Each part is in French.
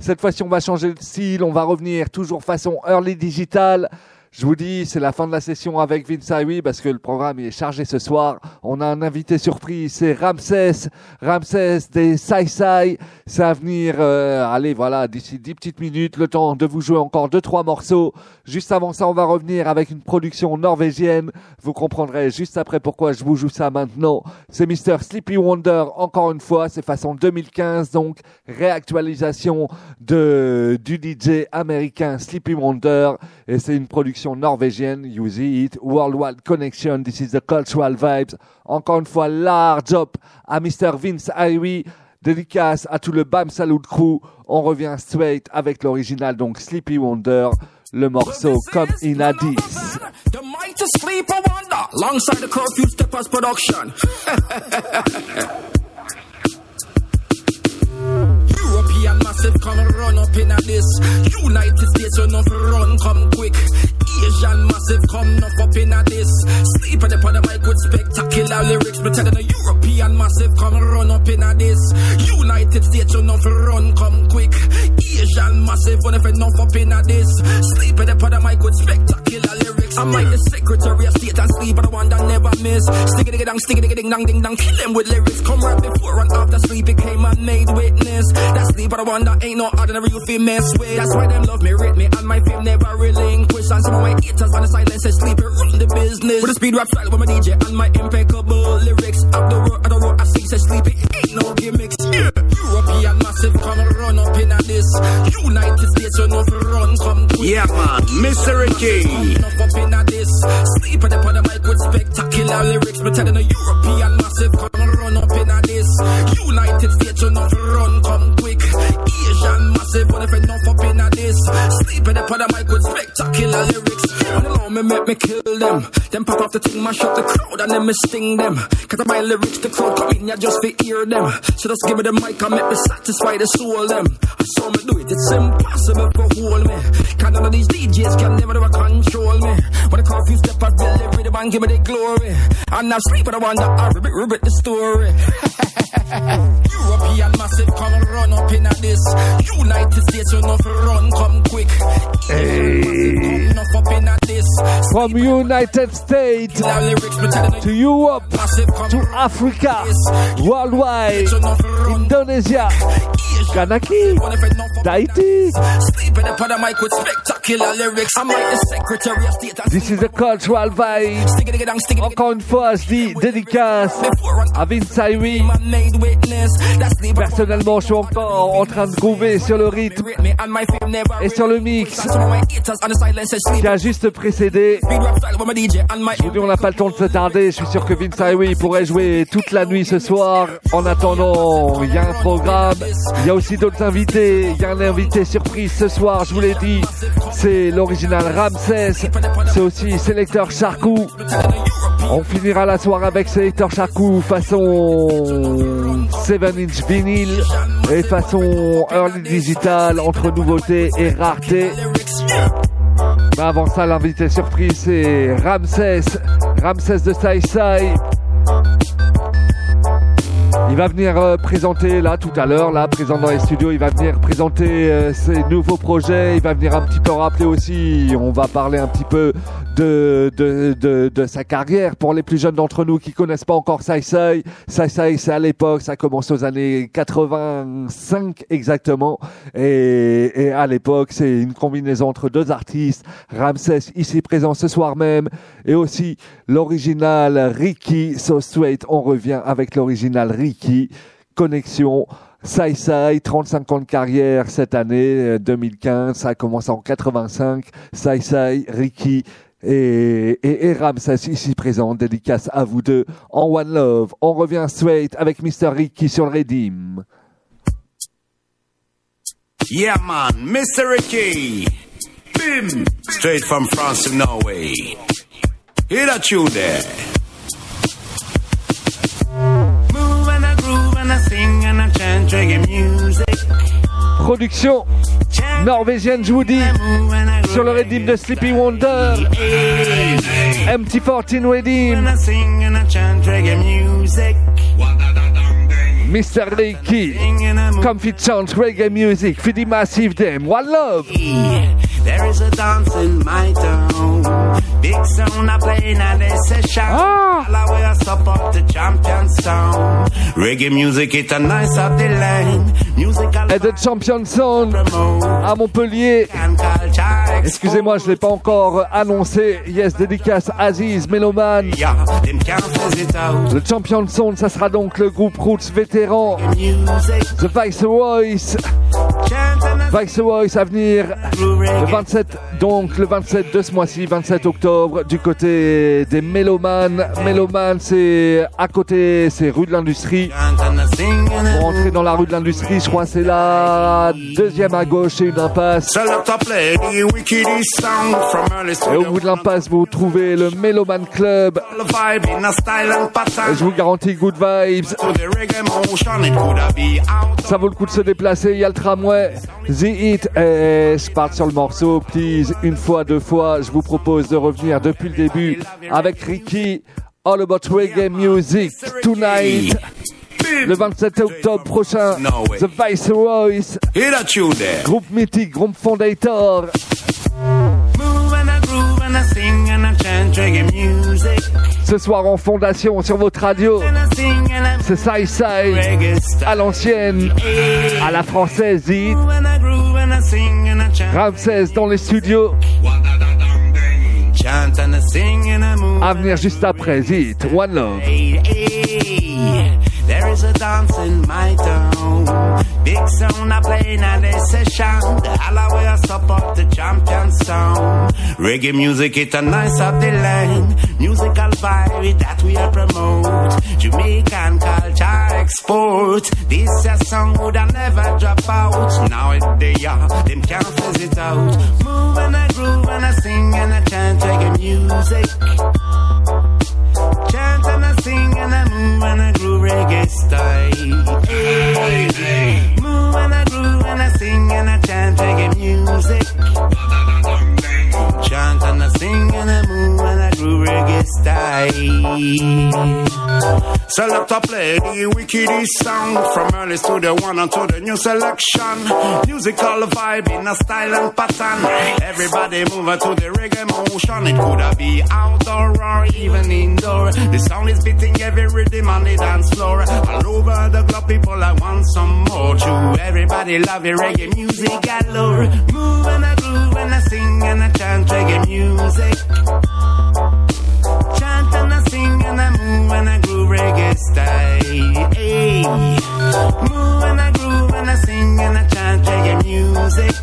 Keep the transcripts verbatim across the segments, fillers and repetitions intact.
Cette fois-ci, on va changer de style, on va revenir toujours façon early digital. Je vous dis, c'est la fin de la session avec Vince Irie parce que le programme est chargé ce soir. On a un invité surprise, c'est Ramsès, Ramsès des Sai Sai. C'est à venir, euh, allez voilà, d'ici dix petites minutes, le temps de vous jouer encore deux trois morceaux. Juste avant ça, on va revenir avec une production norvégienne. Vous comprendrez juste après pourquoi je vous joue ça maintenant. C'est mister Sleepy Wonder, encore une fois, c'est façon deux mille quinze, donc réactualisation de du D J américain Sleepy Wonder. Et c'est une production norvégienne, you see it, Worldwide Connection, this is the cultural vibes. Encore une fois, large up à mister Vince Irie, dédicace à tout le Bam Salut Crew. On revient straight avec l'original, donc Sleepy Wonder, le morceau Come In A This. The mighty Sleepy Wonder, alongside the Curfew Steppers production. European massive come run up in a this. United States you know run come quick. Asian massive come enough up in a this. Sleep on the pod mic with spectacular lyrics. Pretending a European massive come run up in a this. United States you know run come quick. Asian massive one if enough up in a this. Sleep on the pod mic with spectacular lyrics. I'm like the Secretary of State and sleep on the one that never miss. Sticky diggy dang, sticky diggy ding dang ding dang. Kill them with lyrics. Come right before and after sleep became a made witness. That sleep on the one that ain't no ordinary you feel mess with. That's why them love me, rate me, and my fame never relinquish. And some of my haters on the silence say sleep it run the business. With a speed rap style with my D J and my impeccable lyrics. Up the road, at the road, I see say sleep it ain't no gimmicks. Yeah. European massive come run up in a this. United States you know run come quick. Yeah man, Mister Ricky. Enough up in a this. Sleep at the pod mic with spectacular lyrics. Pretending a European massive come run up in a this. United States you know run come quick. Asian massive one if enough up in a this. Sleep at the pod mic with spectacular lyrics. And allow me make me kill them. Then pop off the thing, mash up the crowd and then me sting them. Cause I my lyrics the crowd come in, ya just fi hear them. So just give me the mic and make me satisfy the soul them. I saw me do it, it's impossible to hold me. Cause none of these D Js can never ever control me. When the Curfew Steppers deliver the band, give me the glory. And now sleep at the one that I ribbit, ribbit the story. European massive come run up in a this. United States you know run come quick. Hey. From United States to Europe to Africa, worldwide, Indonesia, Kanaki, Tahiti. This is a cultural vibe. Encore une fois, je dis dédicace à Vince Irie. Personnellement, je suis encore en train de groover sur le rythme et sur le mix qui a juste précédé. Je vous dis, on n'a pas le temps de se tarder. Je suis sûr que Vince Irie pourrait jouer toute la nuit ce soir. En attendant, il y a un programme. Il y a aussi d'autres invités. Il y a un invité surprise ce soir, je vous l'ai dit. C'est l'original Ramsès. C'est aussi Selector Charcou. On finira la soirée avec Selector Charcou façon sept inch vinyle et façon early digital entre nouveauté et rareté. Mais avant ça, l'invité surprise, c'est Ramsès, Ramsès de Sai Sai. Il va venir euh, présenter là tout à l'heure, là présent dans les studios, il va venir présenter euh, ses nouveaux projets, il va venir un petit peu rappeler aussi, on va parler un petit peu de de de, de sa carrière pour les plus jeunes d'entre nous qui connaissent pas encore Sai Sai. Sai Sai, c'est à l'époque, ça commence aux années quatre-vingt-cinq exactement, et, et à l'époque c'est une combinaison entre deux artistes, Ramsès ici présent ce soir même, et aussi l'original Ricky. So straight, on revient avec l'original Ricky. Connexion Sai Sai, trente-cinq ans de carrière cette année deux mille quinze, ça a commencé en quatre-vingt-cinq. Sai Sai, Ricky et, et, et Ramsès ici présent, dédicace à vous deux en One Love. On revient straight avec mister Ricky sur le Redeem. Yeah man, mister Ricky. Bim, straight from France to Norway. Hear that you there? Move and I groove and I sing and I chant reggae music. Production norvégienne, je vous dis, sur le Redeem de Sleepy Wonder. M T quatorze Redeem. mister Ricky, Comfy Chant Reggae Music, for the massive them. One love. There is a dance in my town. Big sound I play in a session. Ah. All I will support the champion sound. Reggae music it a nice of the land. Musical Et de Champion Sound à Montpellier. Excusez-moi, je l'ai pas encore annoncé. Yes, dédicace Aziz, Meloman. Le Champion Sound, ça sera donc le groupe Roots vétéran. The Viceroys. Viceroys à venir le vingt-sept, donc le vingt-sept de ce mois-ci, vingt-sept octobre, du côté des Mélomanes. Mélomanes, c'est à côté, c'est rue de l'Industrie. Pour entrer dans la rue de l'Industrie, je crois que c'est la deuxième à gauche et une impasse. Et au bout de l'impasse, vous trouvez le Méloman Club. Et je vous garantis good vibes. Ça vaut le coup de se déplacer, il y a le tramway. The Hit, et je parle sur le morceau, please, une fois, deux fois, je vous propose de revenir depuis le début avec Ricky, All About Reggae Music, Tonight, le vingt-sept octobre prochain, The Viceroys, groupe mythique, groupe fondateur. Ce soir en fondation sur votre radio, c'est Side Side, à l'ancienne, à la française, Hit. Ramsès dans les studios. À venir juste après, Hit, One Love. There is a dance in my town. Big sound I play in a session. The Halloween support the champion sound. Reggae music it a nice of the land. Musical vibe that we are promote. Jamaican culture export. This a song would I never drop out. Now it they are, them can't fizz it out. Move and I groove and I sing and I chant reggae music. Chant and I sing and I move and I groove reggae style. Hey, hey. Move and I groove and I sing and I chant reggae music. Chant and I sing and I move and I groove reggae style. So let us play the wickedest song from early to the one until the new selection. Musical vibe in a style and pattern. Everybody move to the reggae motion. It could be outdoor or even indoor. The sound is beating every rhythm on the dance floor. All over the globe, people I want some more too. Everybody love your reggae music galore. Move and I groove and I sing and I chant reggae music. Chant and I sing and I move and I groove reggae style. Hey. Move and I groove and I sing and I chant reggae music.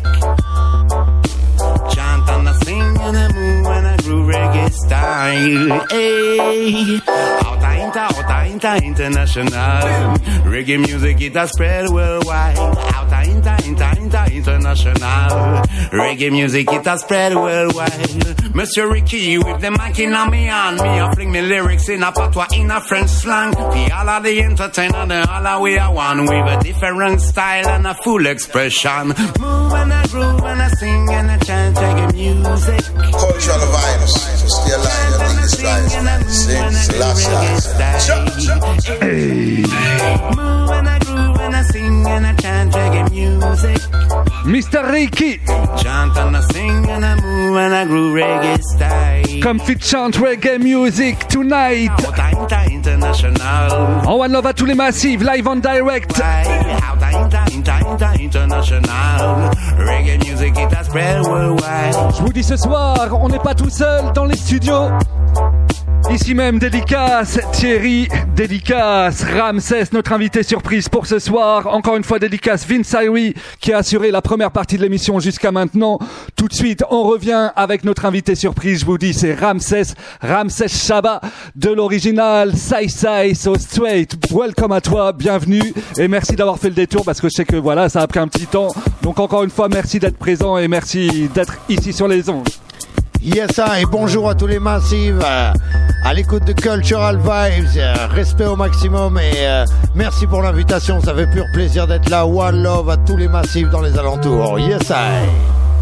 Chant and I sing and I move and I groove reggae style. Hey. Outa inter, outa inter, international. Reggae music it has spread worldwide. Outa inter, inter, inter, international. Reggae music it has spread worldwide. Monsieur Ricky with the mic in on me and me I fling me lyrics in a patois in a French slang. The all of the entertainer, the all of we are one with a different style and a full expression. Move and I groove and I sing and I chant reggae music. Cultural vibes, so stay alive, I think this life. Sing, Selassie. Hey. Move and I groove and I sing and I chant reggae music. mister Ricky, Chant and I sing and I move and I groove reggae style. Comfy Chant Reggae Music, Tonight. Outa inter, international. En One Love à tous les massifs, live on direct. Outa inter, inter, inter, international. Reggae music it has spread worldwide. Je vous dis ce soir, on n'est pas tout seul dans les studios. Ici même, dédicace Thierry, dédicace Ramsès, notre invité surprise pour ce soir. Encore une fois, dédicace Vince Irie qui a assuré la première partie de l'émission jusqu'à maintenant. Tout de suite, on revient avec notre invité surprise. Je vous dis, c'est Ramsès, Ramsès Shabba de l'original Sai Sai So Straight. Welcome à toi, bienvenue et merci d'avoir fait le détour parce que je sais que voilà, ça a pris un petit temps. Donc encore une fois, merci d'être présent et merci d'être ici sur les ondes. Yes, et bonjour à tous les massifs, euh, à l'écoute de Cultural Vibes, euh, respect au maximum et euh, merci pour l'invitation, ça fait pur plaisir d'être là. One love à tous les massifs dans les alentours. Yes, I.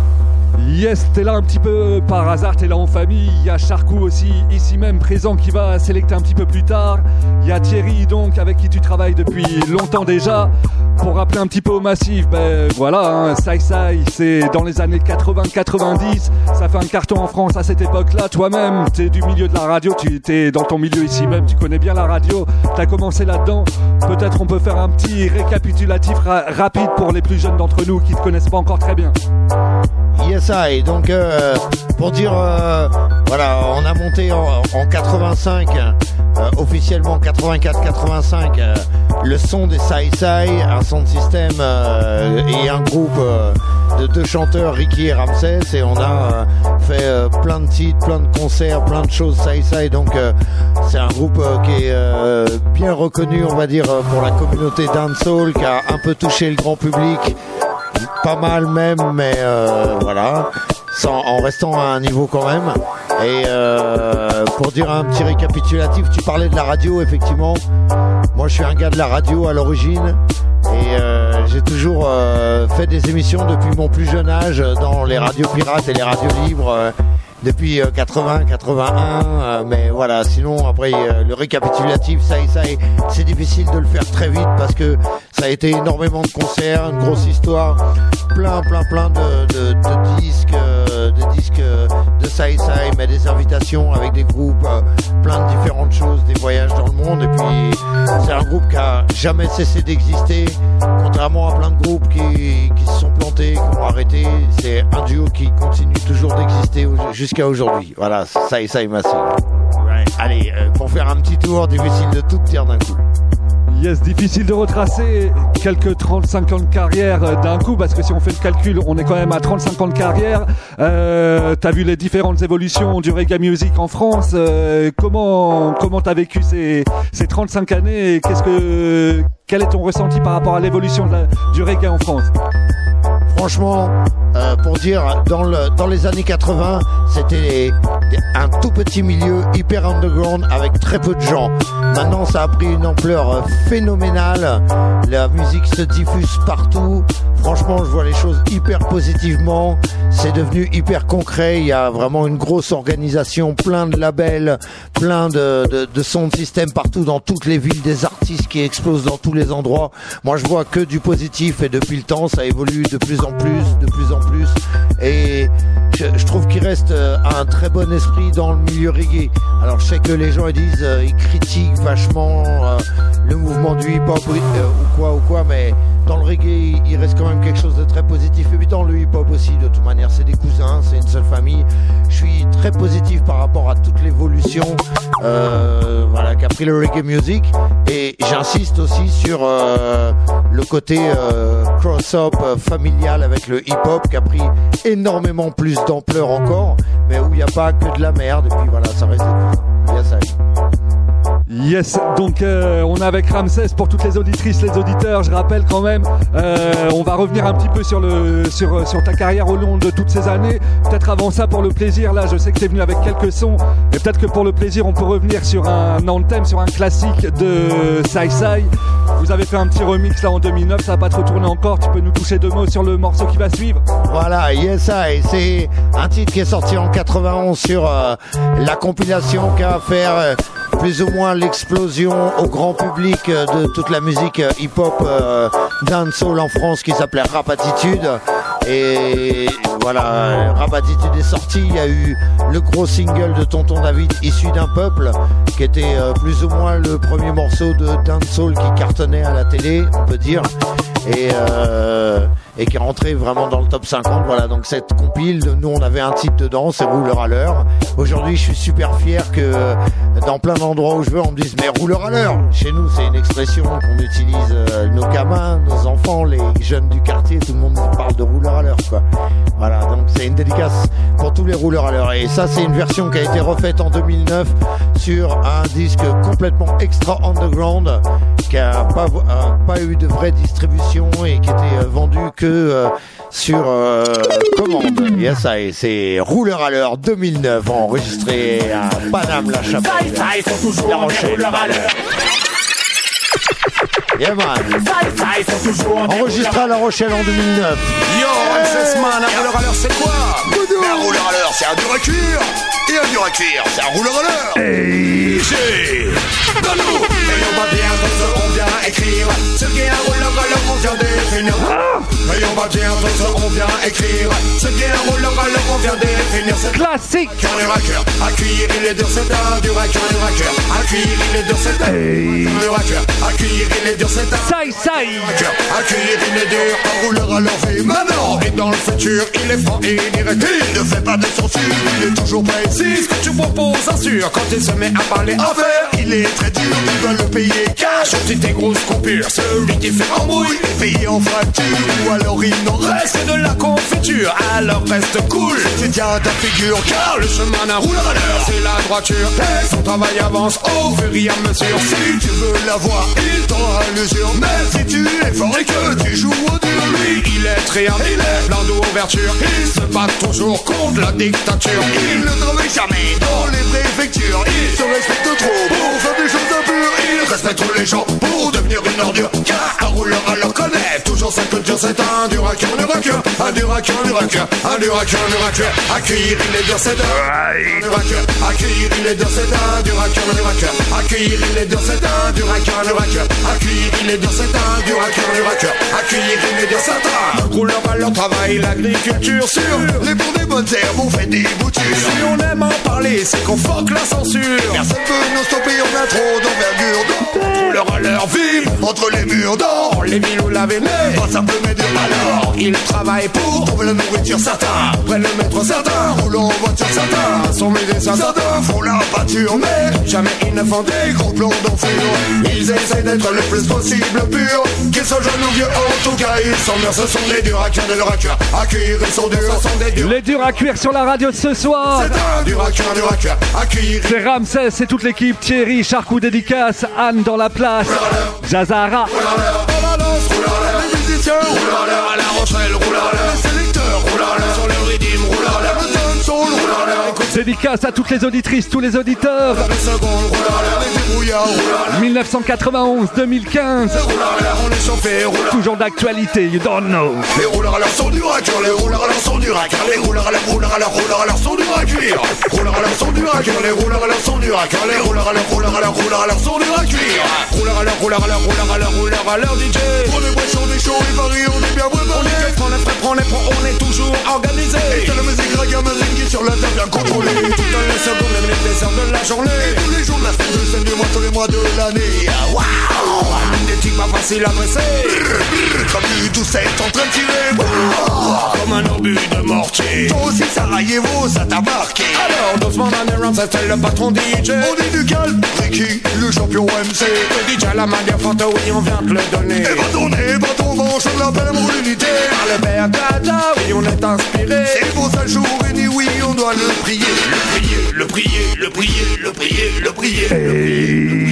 Yes, t'es là un petit peu par hasard, t'es là en famille. Il y a Charcou aussi, ici même présent, qui va sélecter un petit peu plus tard. Il y a Thierry, donc, avec qui tu travailles depuis longtemps déjà. Pour rappeler un petit peu au massif, ben voilà, hein, Sai Sai, c'est dans les années quatre-vingts quatre-vingt-dix. Ça fait un carton en France à cette époque-là. Toi-même, t'es du milieu de la radio, tu t'es dans ton milieu ici même, tu connais bien la radio. T'as commencé là-dedans. Peut-être on peut faire un petit récapitulatif ra- rapide pour les plus jeunes d'entre nous qui te connaissent pas encore très bien. Yes, I. Donc, euh, pour dire, euh, voilà, on a monté en, en quatre-vingt-cinq, euh, officiellement quatre-vingt-quatre quatre-vingt-cinq, euh, le son des Sai Sai, un son de système euh, et un groupe euh, de deux chanteurs, Ricky et Ramsès, et on a euh, fait euh, plein de titres, plein de concerts, plein de choses Sai Sai. Donc, euh, c'est un groupe euh, qui est euh, bien reconnu, on va dire, pour la communauté dancehall, qui a un peu touché le grand public. Pas mal même, mais euh, voilà, sans, en restant à un niveau quand même. Et euh, pour dire un petit récapitulatif, tu parlais de la radio, effectivement. Moi, je suis un gars de la radio à l'origine. Et euh, j'ai toujours euh, fait des émissions depuis mon plus jeune âge dans les radios pirates et les radios libres. Euh, depuis euh, quatre-vingts quatre-vingt-un, euh, mais voilà, sinon après euh, le récapitulatif, ça, ça c'est difficile de le faire très vite parce que ça a été énormément de concerts, une grosse histoire, plein plein plein de, de, de disques, euh, de disques de Sai Sai, mais des invitations avec des groupes, euh, plein de différentes choses, des voyages dans le monde. Et puis c'est un groupe qui a jamais cessé d'exister, contrairement à plein de groupes qui, qui se sont plantés, qui ont arrêté. C'est un duo qui continue toujours d'exister jusqu'à aujourd'hui. Voilà, Sai Sai Massive. Ouais. Allez, euh, pour faire un petit tour, difficile de tout dire d'un coup. Yes, difficile de retracer quelques trente-cinq ans de carrière d'un coup, parce que si on fait le calcul, on est quand même à trente-cinq ans de carrière. Euh, t'as vu les différentes évolutions du reggae music en France. Euh, comment comment t'as vécu ces ces trente-cinq années et qu'est-ce que quel est ton ressenti par rapport à l'évolution de la, du reggae en France? Franchement, euh, pour dire, dans, le, dans les années quatre-vingts, c'était les, des, un tout petit milieu hyper underground avec très peu de gens. Maintenant, ça a pris une ampleur phénoménale. La musique se diffuse partout. Franchement, je vois les choses hyper positivement. C'est devenu hyper concret. Il y a vraiment une grosse organisation, plein de labels, plein de, de, de sons de système partout dans toutes les villes, des artistes qui explosent dans tous les endroits. Moi, je vois que du positif et depuis le temps, ça évolue de plus en plus, de plus en plus. Et je, je trouve qu'il reste un très bon esprit dans le milieu reggae. Alors, je sais que les gens ils disent, euh, ils critiquent vachement euh, le mouvement du hip-hop euh, ou quoi ou quoi, mais dans le reggae, il reste quand même quelque chose de très positif. Et puis dans le hip-hop aussi, de toute manière, c'est des cousins, c'est une seule famille. Je suis très positif par rapport à toute l'évolution euh, voilà, qu'a pris le reggae music. Et j'insiste aussi sur euh, le côté euh, cross-up euh, familial avec le hip-hop qui a pris énormément plus d'ampleur encore, mais où il n'y a pas que de la merde. Et puis voilà, ça reste des cousins. Yes, I. Yes, donc euh, on est avec Ramsès pour toutes les auditrices, les auditeurs. Je rappelle quand même, euh, on va revenir un petit peu sur le sur sur ta carrière au long de toutes ces années. Peut-être avant ça, pour le plaisir, là, je sais que t'es venu avec quelques sons, et peut-être que pour le plaisir, on peut revenir sur un anthem, sur un classique de Sai Sai. Vous avez fait un petit remix là en deux mille neuf, ça n'a pas trop tourné encore. Tu peux nous toucher deux mots sur le morceau qui va suivre? Voilà, Yes I, c'est un titre qui est sorti en quatre-vingt-onze sur euh, la compilation qu'a fait euh, plus ou moins l'explosion au grand public euh, de toute la musique euh, hip-hop euh, dancehall en France qui s'appelait Rap Attitude. Et voilà, Rap Attitude est sorti, il y a eu le gros single de Tonton David, Issu d'un peuple, qui était euh, plus ou moins le premier morceau de dancehall qui cartonnait à la télé, on peut dire, et, euh, et qui est rentré vraiment dans le top cinquante. Voilà, donc cette compile, nous on avait un titre dedans, c'est Rouleur à l'heure. Aujourd'hui, je suis super fier que dans plein d'endroits où je veux, on me dise mais rouleur à l'heure. Chez nous, c'est une expression qu'on utilise, euh, nos gamins, nos enfants, les jeunes du quartier, tout le monde parle de rouleur à l'heure, quoi. Voilà, donc c'est une dédicace pour tous les rouleurs à l'heure. Et ça, c'est une version qui a été refaite en deux mille neuf sur un disque complètement extra underground, qui a pas, euh, pas eu de vraie distribution et qui était euh, vendu que euh, sur euh, commande. Yes, ça, c'est Rouleur à l'heure deux mille neuf, enregistré à Paname-la-Chapelle, La Rochelle. Yeah man. Enregistré à La Rochelle en deux mille neuf. Yo, M C Yes man, un rouleur à l'heure c'est quoi? Un rouleur à l'heure, c'est un dur à cuire. Et un dur à cuire, c'est un rouleur à l'heure. Hey, j'ai donne-nous. Et on va bien dans ce on vient écrire. Ce qui est un rouleur à l'heure, on vient définir. Et on va bien dans ce on vient écrire. Ce qui est un rouleur à l'heure, on vient définir. C'est classique. Cœur et raqueur, à cuire il est dur, c'est un dur à cœur et raqueur. À cuire il est dur, c'est un dur à cœur. À cuire il est dur, c'est un Sai Sai. À cuire il est dur, un rouleur à l'heure fait maintenant. Et dans le futur, il est franc et direct. Il ne fait pas de censure, il est toujours précis. Ce que tu proposes, assure. Quand il se met à parler affaires, il est très dur. Tu dois le payer cash. Sur tes grosses coupures, celui qui fait embrouille, payer en fracture. Ou alors il n'en reste que de la confiture. Alors reste cool, tu tiens ta figure. Car le chemin d'un rouleur à l'heure, c'est la droiture. Et son travail avance au fur et à mesure. Si tu veux l'avoir, il t'aura l'usure. Mais si tu es fort et que tu joues au dur, lui, il est très hard, il est plein d'ouverture. Il se bat toujours contre la dictature. Il ne travaille jamais dans les préfectures. Il se respecte trop pour faire des choses impures. Il respecte tous les gens pour devenir une ordure. Car un rouleur à l'heure connaît toujours sa culture. C'est un dur à cœur, un dur à cœur. Un dur à cœur, un dur à cœur. Un dur à cœur, un dur à cœur. Accueillir, il est dur, c'est un dur à cœur. Accueillir, il est dur, c'est un dur à cœur, un dur à cœur. Accueillir, il est dur, c'est un dur à cœur, un dur à cœur. Accueillir, il est dur, c'est un dur à cœur, un dur à cœur. Accueillir, il est dur, c'est un rouleur à leur travail, l'agriculture sur les bons des bonnes herbes, on fait des boutures. Si on aime en parler, c'est qu'on foque la censure. Personne peut nous stopper, on a trop d'envergure. Rouleur à leur vie, entre les murs d'or, les villes où la vénée, pas simple mais dur. Alors, ils travaillent pour trouver la nourriture, certains prennent le métro, certains roulent en voiture, certains sont médecins, certains font la pâture, mais jamais ils ne font des gros plans d'enfure. Ils essayent d'être le plus possible pur, qu'ils soient jeunes ou vieux, en tout cas ils sont mûrs. Ce sont des durs à cuire, des durs à cuire, à cuire, ils sont durs, ce sont des durs. Les durs à cuire sur la radio ce soir. C'est un dur à cuire, un dur à cuire, à cuire. C'est Ramsès, c'est toute l'équipe. Thierry, Charcou dédicace, Anne dans la place, Jazara. Les musiciens, roule à l'heure à La Rochelle, roule à l'heure. Les sélecteurs, roule à l'heure. Sur le rythme, roule à l'heure. Le dancehall, roule à l'heure. Dédicace à toutes les auditrices, tous les auditeurs. Les secondes, roule à l'heure. Les débrouillards, roule à l'heure. dix-neuf cent quatre-vingt-onze deux mille quinze. Roule à l'heure, on est chauffé, roule à l'heure. Toujours d'actualité, you don't know. Les rouleurs à l'heure sont durs à cuire, les rouleurs à l'heure sont durs à cuire, les rouleurs à l'heure, rouleurs à l'heure, rouleurs à l'heure sont durs à cuire. Rouleurs à l'heure sont durs à cuire, les rouleurs à l'heure sont durs à cuire, les rouleurs à l'heure, rouleurs à l'heure, rouleurs à l'heure sont durs à cuire. Rouleurs à l'heure, rouleurs à l'heure, rouleurs à l'heure, rouleurs à l'heure, D J. Pour les boissons, des shows, et Paris, on est bien préparé. On est prends les frais, prends les prends, on est toujours organisé. Et que la musique reggae, musique qui sur la table bien contrôlée. Toutes les secondes, les minutes, les heures de la journée. Et tous les jours de la semaine, tous les mois, tous les mois de l'année. Waouh, une éthique pas facile à dresser. Comme du tout c'est en train de tirer. Comme un obus de mortier. Toi aussi Sarajevo, ça t'a marqué. Alors doucement dans les rounds, c'est le patron D J. On est du calme, Ricky, le champion M C. Le D J à la manière fanta, oui on vient te le donner. Et va tourner, va ton vent, je l'appelle pour l'unité. Par le père Dada, oui on est inspiré. C'est pour ça le jour uni, oui on doit le prier. Le prier, le prier, le prier, le prier, le prier. Hey.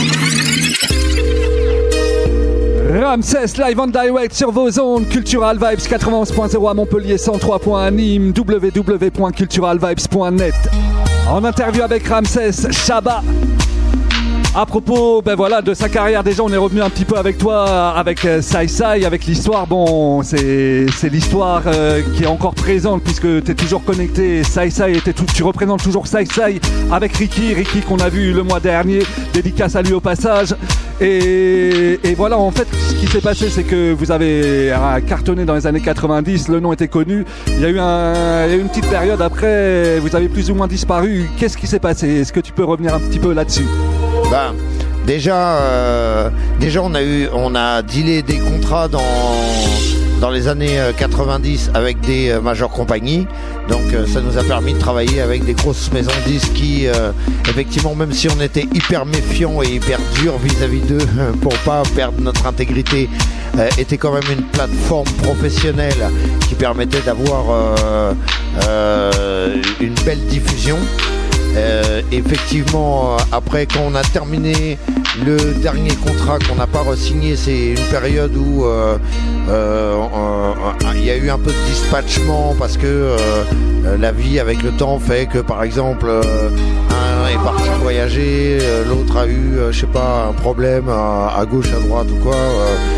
Ramsès live on direct sur vos ondes. Cultural Vibes quatre-vingt-onze point zéro à Montpellier, cent trois point un à Nîmes, w w w point cultural vibes point net. En interview avec Ramsès, Shabba. À propos ben voilà, de sa carrière, déjà on est revenu un petit peu avec toi, avec euh, Sai Sai, avec l'histoire. Bon, c'est, c'est l'histoire euh, qui est encore présente puisque tu es toujours connecté. Sai Sai, était tout, tu représentes toujours Sai Sai avec Ricky, Ricky qu'on a vu le mois dernier, dédicace à lui au passage. Et, et voilà, en fait, ce qui s'est passé, c'est que vous avez euh, cartonné dans les années quatre-vingt-dix, le nom était connu. Il y a eu, un, il y a eu une petite période après, vous avez plus ou moins disparu. Qu'est-ce qui s'est passé? Est-ce que tu peux revenir un petit peu là-dessus? Bah, déjà, euh, déjà on a eu, on a dealé des contrats dans dans les années quatre-vingt-dix avec des euh, majeures compagnies. Donc euh, ça nous a permis de travailler avec des grosses maisons de disques qui, euh, effectivement, même si on était hyper méfiants et hyper durs vis-à-vis d'eux pour pas perdre notre intégrité, euh, était quand même une plateforme professionnelle qui permettait d'avoir euh, euh, une belle diffusion. Euh, effectivement, après, quand on a terminé le dernier contrat qu'on n'a pas re-signé, c'est une période où euh, euh, euh, il y a eu un peu de dispatchement parce que euh, la vie avec le temps fait que, par exemple, euh, un est parti voyager, l'autre a eu, euh, je sais pas, un problème à, à gauche, à droite ou quoi. Euh,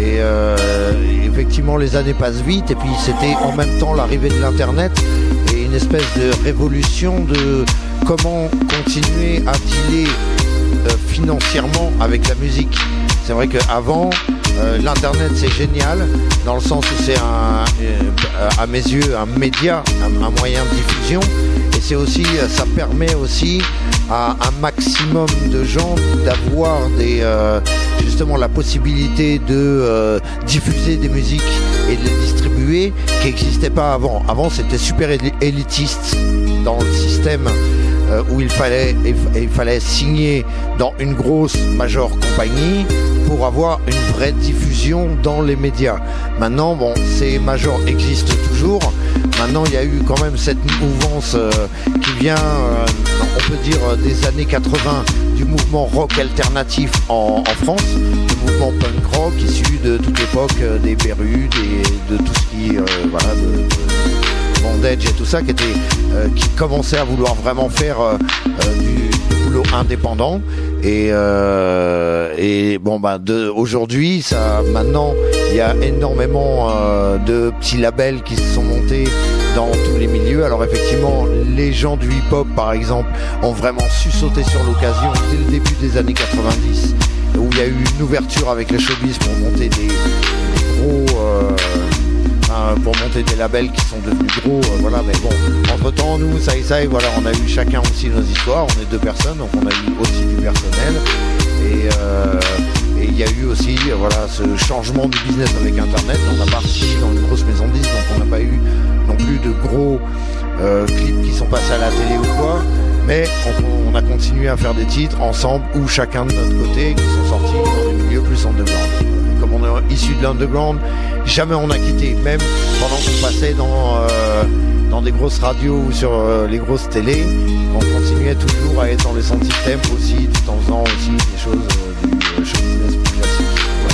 Et euh, effectivement, les années passent vite. Et puis, c'était en même temps l'arrivée de l'Internet et une espèce de révolution de comment continuer à dealer euh, financièrement avec la musique. C'est vrai qu'avant, euh, l'Internet, c'est génial, dans le sens où c'est, un, euh, à mes yeux, un média, un, un moyen de diffusion. Et c'est aussi, ça permet aussi à un maximum de gens d'avoir des, euh, justement la possibilité de euh, diffuser des musiques et de les distribuer qui n'existaient pas avant. Avant, c'était super élitiste dans le système euh, où il fallait, il fallait signer dans une grosse major compagnie pour avoir une vraie diffusion dans les médias. Maintenant, bon, ces majors existent toujours. Maintenant, il y a eu quand même cette mouvance euh, qui vient, euh, on peut dire, des années quatre-vingts, du mouvement rock alternatif en, en France, le mouvement punk rock issu de toute l'époque euh, des Berus, et de tout ce qui, euh, voilà, de, de Bondage et tout ça, qui était, euh, qui commençait à vouloir vraiment faire euh, euh, du, du boulot indépendant. Et, euh, et bon, bah, de, aujourd'hui, ça, maintenant, il y a énormément euh, de petits labels qui se sont montés dans tous les milieux. Alors effectivement, les gens du hip-hop, par exemple, ont vraiment su sauter sur l'occasion dès le début des années quatre-vingt-dix, où il y a eu une ouverture avec les showbiz pour monter des, des gros... Euh, hein, pour monter des labels qui sont devenus gros, euh, voilà. Mais bon, entre-temps, nous, ça et ça, et voilà, on a eu chacun aussi nos histoires. On est deux personnes, donc on a eu aussi du personnel. Et... Euh, Et il y a eu aussi euh, voilà, ce changement du business avec Internet. On n'a pas signé dans une grosse maison de disques, donc on n'a pas eu non plus de gros euh, clips qui sont passés à la télé ou quoi. Mais on, on a continué à faire des titres ensemble ou chacun de notre côté qui sont sortis dans des milieux plus underground. Et comme on est issu de l'underground, jamais on a quitté. Même pendant qu'on passait dans, euh, dans des grosses radios ou sur euh, les grosses télés, on continuait toujours à être dans les sons système aussi, tout en faisant aussi des choses euh, du euh, show business plus classique.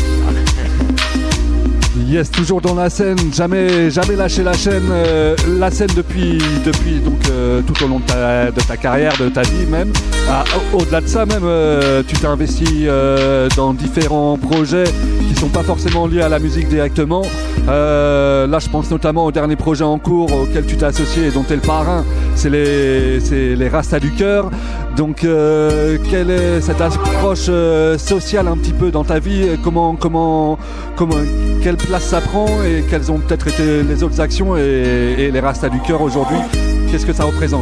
Yes, toujours dans la scène, jamais, jamais lâcher la chaîne, euh, la scène depuis, depuis donc euh, tout au long de ta, de ta carrière, de ta vie même. Ah, au-delà de ça même, euh, tu t'es investi euh, dans différents projets qui sont pas forcément liés à la musique directement. Euh, là, je pense notamment au dernier projet en cours auquel tu t'es associé et dont tu es le parrain. C'est les, c'est les Rastas du Cœur. Donc, euh, quelle est cette approche euh, sociale un petit peu dans ta vie? Comment, comment, comment, quelle place ça prend et quelles ont peut-être été les autres actions et, et les Rastas du Cœur aujourd'hui? Qu'est-ce que ça représente?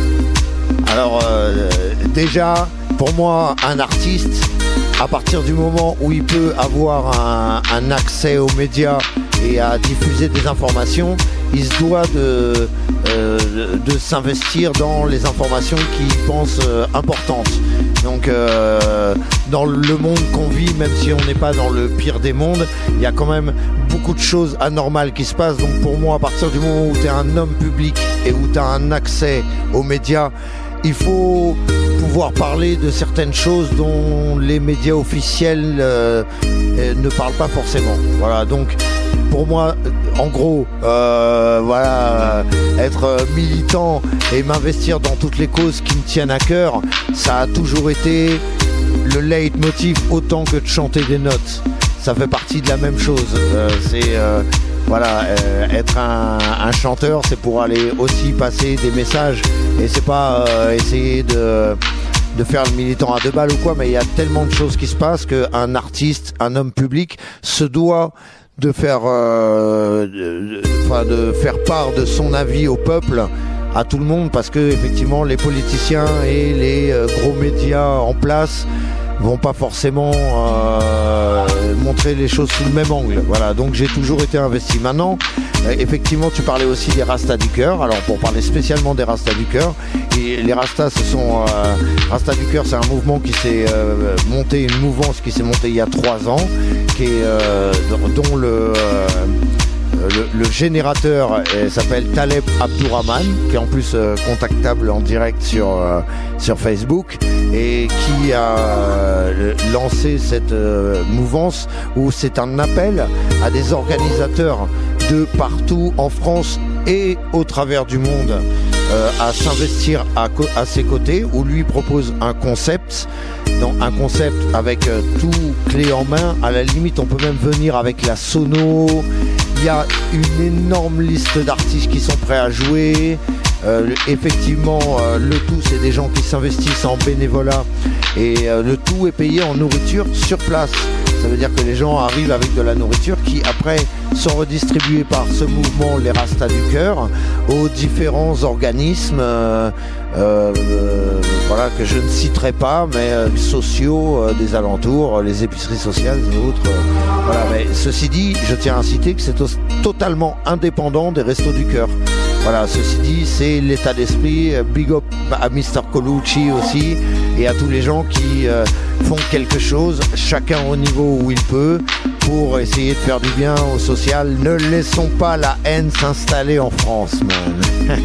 Alors, euh, déjà, pour moi, un artiste, à partir du moment où il peut avoir un, un accès aux médias et à diffuser des informations, il se doit de, euh, de, de s'investir dans les informations qu'il pense euh, importantes. Donc euh, dans le monde qu'on vit, même si on n'est pas dans le pire des mondes, il y a quand même beaucoup de choses anormales qui se passent. Donc pour moi, à partir du moment où tu es un homme public et où tu as un accès aux médias, il faut pouvoir parler de certaines choses dont les médias officiels euh, ne parlent pas forcément. Voilà, donc pour moi, en gros, euh, voilà, être militant et m'investir dans toutes les causes qui me tiennent à cœur, ça a toujours été le leitmotiv autant que de chanter des notes. Ça fait partie de la même chose. Euh, c'est euh, voilà, euh, être un, un chanteur, c'est pour aller aussi passer des messages et c'est pas euh, essayer de de faire le militant à deux balles ou quoi, mais il y a tellement de choses qui se passent qu'un artiste, un homme public se doit de faire, euh, de, de, de faire part de son avis au peuple, à tout le monde, parce que effectivement les politiciens et les euh, gros médias en place vont pas forcément euh, montrer les choses sous le même angle. Voilà, donc j'ai toujours été investi. Maintenant, euh, effectivement, tu parlais aussi des Rastas du Cœur. Alors pour parler spécialement des Rastas du Cœur, et les Rastas, ce sont euh, Rastas du Cœur, c'est un mouvement qui s'est euh, monté, une mouvance qui s'est montée il y a trois ans, qui est euh, dont le euh, Le, le générateur euh, s'appelle Taleb Abdourahman, qui est en plus euh, contactable en direct sur, euh, sur Facebook, et qui a euh, lancé cette euh, mouvance où c'est un appel à des organisateurs de partout en France et au travers du monde euh, à s'investir à, co- à ses côtés, où lui propose un concept dans un concept avec euh, tout clé en main. À la limite, on peut même venir avec la sono. Il y a une énorme liste d'artistes qui sont prêts à jouer. Euh, le, effectivement, euh, le tout, c'est des gens qui s'investissent en bénévolat et euh, le tout est payé en nourriture sur place. Ça veut dire que les gens arrivent avec de la nourriture qui après sont redistribués par ce mouvement, les Rastas du Cœur, aux différents organismes euh, euh, euh, voilà, que je ne citerai pas, mais euh, sociaux euh, des alentours, les épiceries sociales et autres. Euh, voilà. Mais ceci dit, je tiens à citer que c'est to- totalement indépendant des Restos du Cœur. Voilà, ceci dit, c'est l'état d'esprit. Big up à mister Colucci aussi et à tous les gens qui euh, font quelque chose, chacun au niveau où il peut, pour essayer de faire du bien au social. Ne laissons pas la haine s'installer en France, man.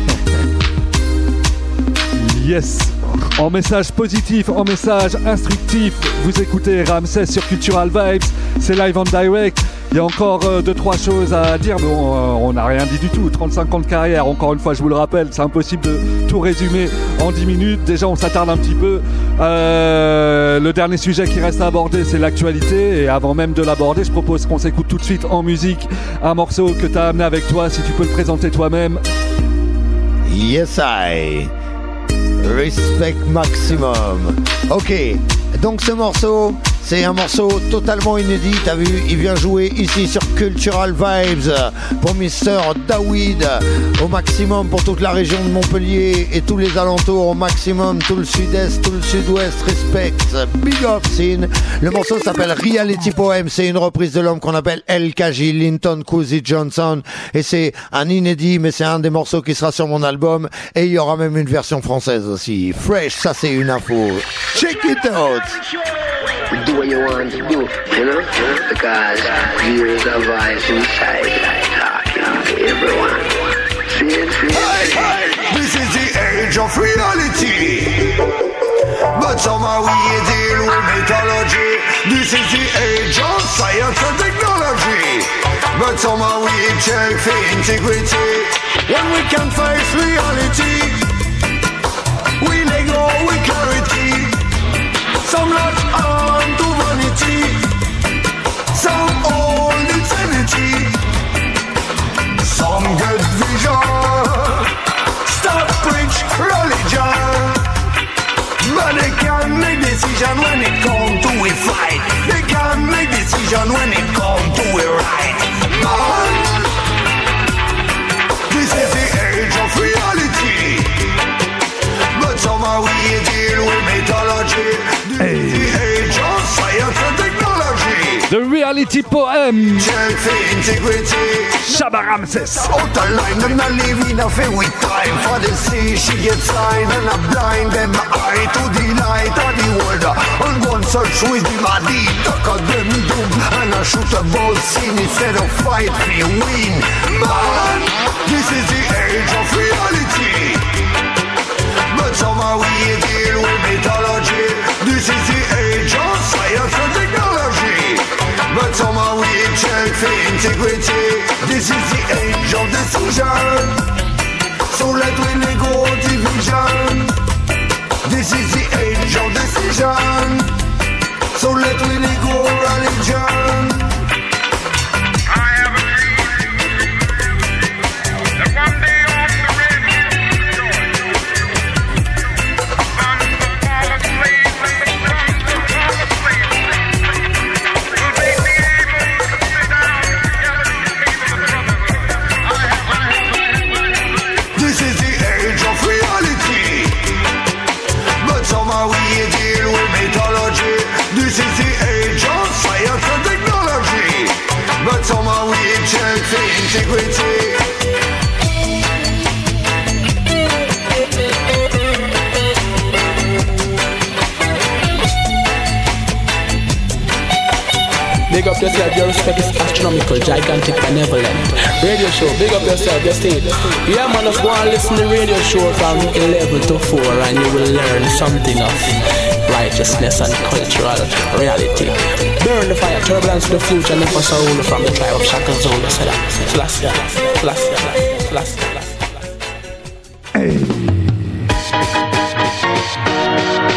Yes. En message positif, en message instructif, vous écoutez Ramsès sur Cultural Vibes, c'est live en direct. Il y a encore euh, deux, trois choses à dire, mais on n'a rien dit du tout. trente-cinq ans de carrière, encore une fois, je vous le rappelle, c'est impossible de tout résumer en dix minutes. Déjà, on s'attarde un petit peu. Euh, le dernier sujet qui reste à aborder, c'est l'actualité. Et avant même de l'aborder, je propose qu'on s'écoute tout de suite en musique un morceau que tu as amené avec toi, si tu peux le présenter toi-même. Yes, I. Respect maximum. Ok, donc ce morceau, c'est un morceau totalement inédit. T'as vu, il vient jouer ici sur Cultural Vibes pour mister Daoud. Au maximum pour toute la région de Montpellier et tous les alentours. Au maximum, tout le sud-est, tout le sud-ouest. Respect. Big up, scene. Le morceau s'appelle Reality Poem. C'est une reprise de l'homme qu'on appelle L K J, Linton Kwesi Johnson. Et c'est un inédit, mais c'est un des morceaux qui sera sur mon album. Et il y aura même une version française aussi. Fresh, ça c'est une info. Check it out. Do what you want to do, you know, because there is a voice inside talking to everyone. See it, see it. Hey, hey, this is the age of reality. But somehow we deal with mythology. This is the age of science and technology. But somehow we check for integrity. When we can face reality, we let go with clarity. Some latch on to vanity, some hold insanity, some get vision, stop preach religion. But they can't make decision when it come to a fight. They can't make decision when it come to a right. Man, this is the age of reality. But somehow we deal with mythology. This is the age of science and technology. The Reality Poem. Check for integrity. Shabba Ramsès. Out of line, them not living a fair with time. For the sea, she gets sign and I blind them eye to the light of the world. And go and search with the body, duck of them doom. And I shoot a ball scene instead of fight for you win. Man, this is the age of reality. But somehow we deal with mythology. This is the age of science and technology. But somehow we check for integrity. This is the age of decision. So let we let go of division. This is the age of decision. So let we let go of religion. This is the age of science and technology. But somehow we check for integrity. Big up yourself, your respect is astronomical, gigantic, benevolent. Radio show, big up yourself, your state. Yeah man, let's go and listen to the radio show from eleven to four and you will learn something of righteousness and cultural reality. Burn the fire, turbulence to the future, and for soul from the tribe of Shaka Zulu. Selassie, Selassie, Selassie, Selassie.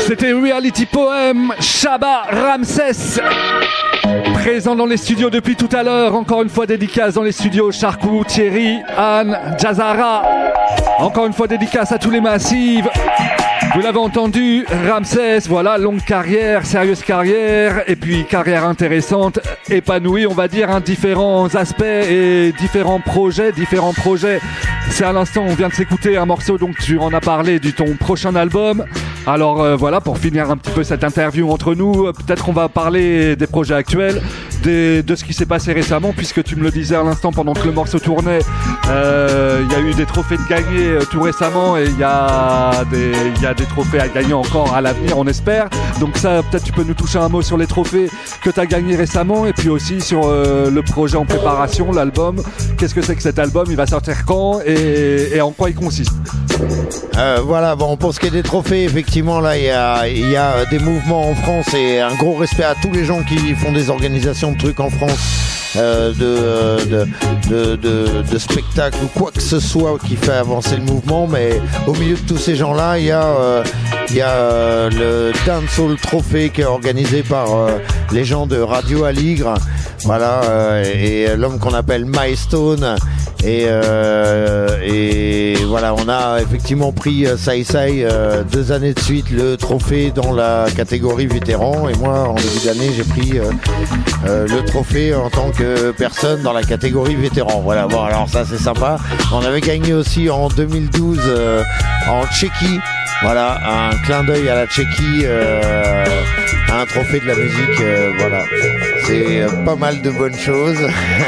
C'était Reality Poem, Shabba Ramsès. Présent dans les studios depuis tout à l'heure. Encore une fois dédicace dans les studios. Charcou, Thierry, Anne, Jazara. Encore une fois dédicace à tous les massives. Vous l'avez entendu, Ramsès, voilà, longue carrière, sérieuse carrière, et puis carrière intéressante, épanouie, on va dire, hein, différents aspects et différents projets, différents projets. C'est à l'instant, on vient de s'écouter un morceau, donc tu en as parlé, du ton prochain album. Alors euh, voilà, pour finir un petit peu cette interview entre nous, peut-être qu'on va parler des projets actuels, des, de ce qui s'est passé récemment, puisque tu me le disais à l'instant pendant que le morceau tournait, euh, il y a eu des trophées de gagner euh, tout récemment, et il y a des, il y a des trophées à gagner encore à l'avenir, on espère. Donc ça, peut-être tu peux nous toucher un mot sur les trophées que tu as gagnés récemment, et puis aussi sur euh, le projet en préparation, l'album. Qu'est-ce que c'est que cet album? Il va sortir quand, et, et en quoi il consiste? Euh, voilà, bon, pour ce qui est des trophées, effectivement, là, il y a, il y a des mouvements en France, et un gros respect à tous les gens qui font des organisations de trucs en France, euh, de, de, de, de, de spectacles ou quoi que ce soit qui fait avancer le mouvement. Mais au milieu de tous ces gens-là, il y a, euh, il y a euh, le Dancehall Trophy qui est organisé par euh, les gens de Radio Aligre, voilà, euh, et l'homme qu'on appelle Milestone. Et, euh, et voilà, on a effectivement pris euh, Sai Sai euh, deux années de suite le trophée dans la catégorie vétéran, et moi en début d'année j'ai pris euh, euh, le trophée en tant que personne dans la catégorie vétéran. Voilà, bon, alors ça c'est sympa. On avait gagné aussi en deux mille douze euh, en Tchéquie. Voilà, un clin d'œil à la Tchéquie, euh, un trophée de la musique. Euh, voilà, c'est euh, pas mal de bonnes choses.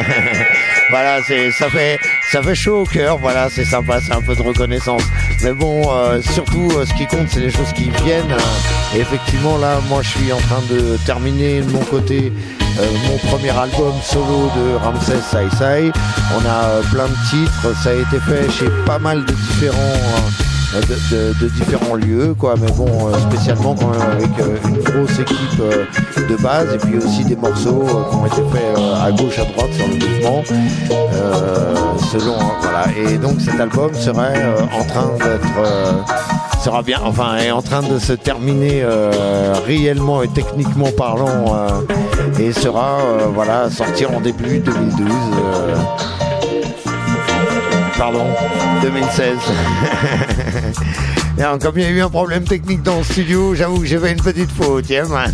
Voilà, c'est, ça fait, ça fait chaud au cœur. Voilà, c'est sympa, c'est un peu de reconnaissance. Mais bon, euh, surtout, euh, ce qui compte, c'est les choses qui viennent. Euh, et effectivement, là, moi, je suis en train de terminer de mon côté euh, mon premier album solo de Ramsès Sai Sai. On a euh, plein de titres. Ça a été fait chez pas mal de différents. Euh, De, de, de différents lieux, quoi, mais bon, euh, spécialement quand même avec euh, une grosse équipe euh, de base, et puis aussi des morceaux euh, qui ont été faits euh, à gauche, à droite sur le mouvement, euh, selon, voilà. Et donc cet album serait euh, en train d'être, euh, sera bien, enfin, est en train de se terminer euh, réellement et techniquement parlant, euh, et sera, euh, voilà, sortir en début deux mille douze. Euh, Pardon, deux mille seize. Non, comme il y a eu un problème technique dans le studio, j'avoue que j'ai fait une petite faute, yeah man.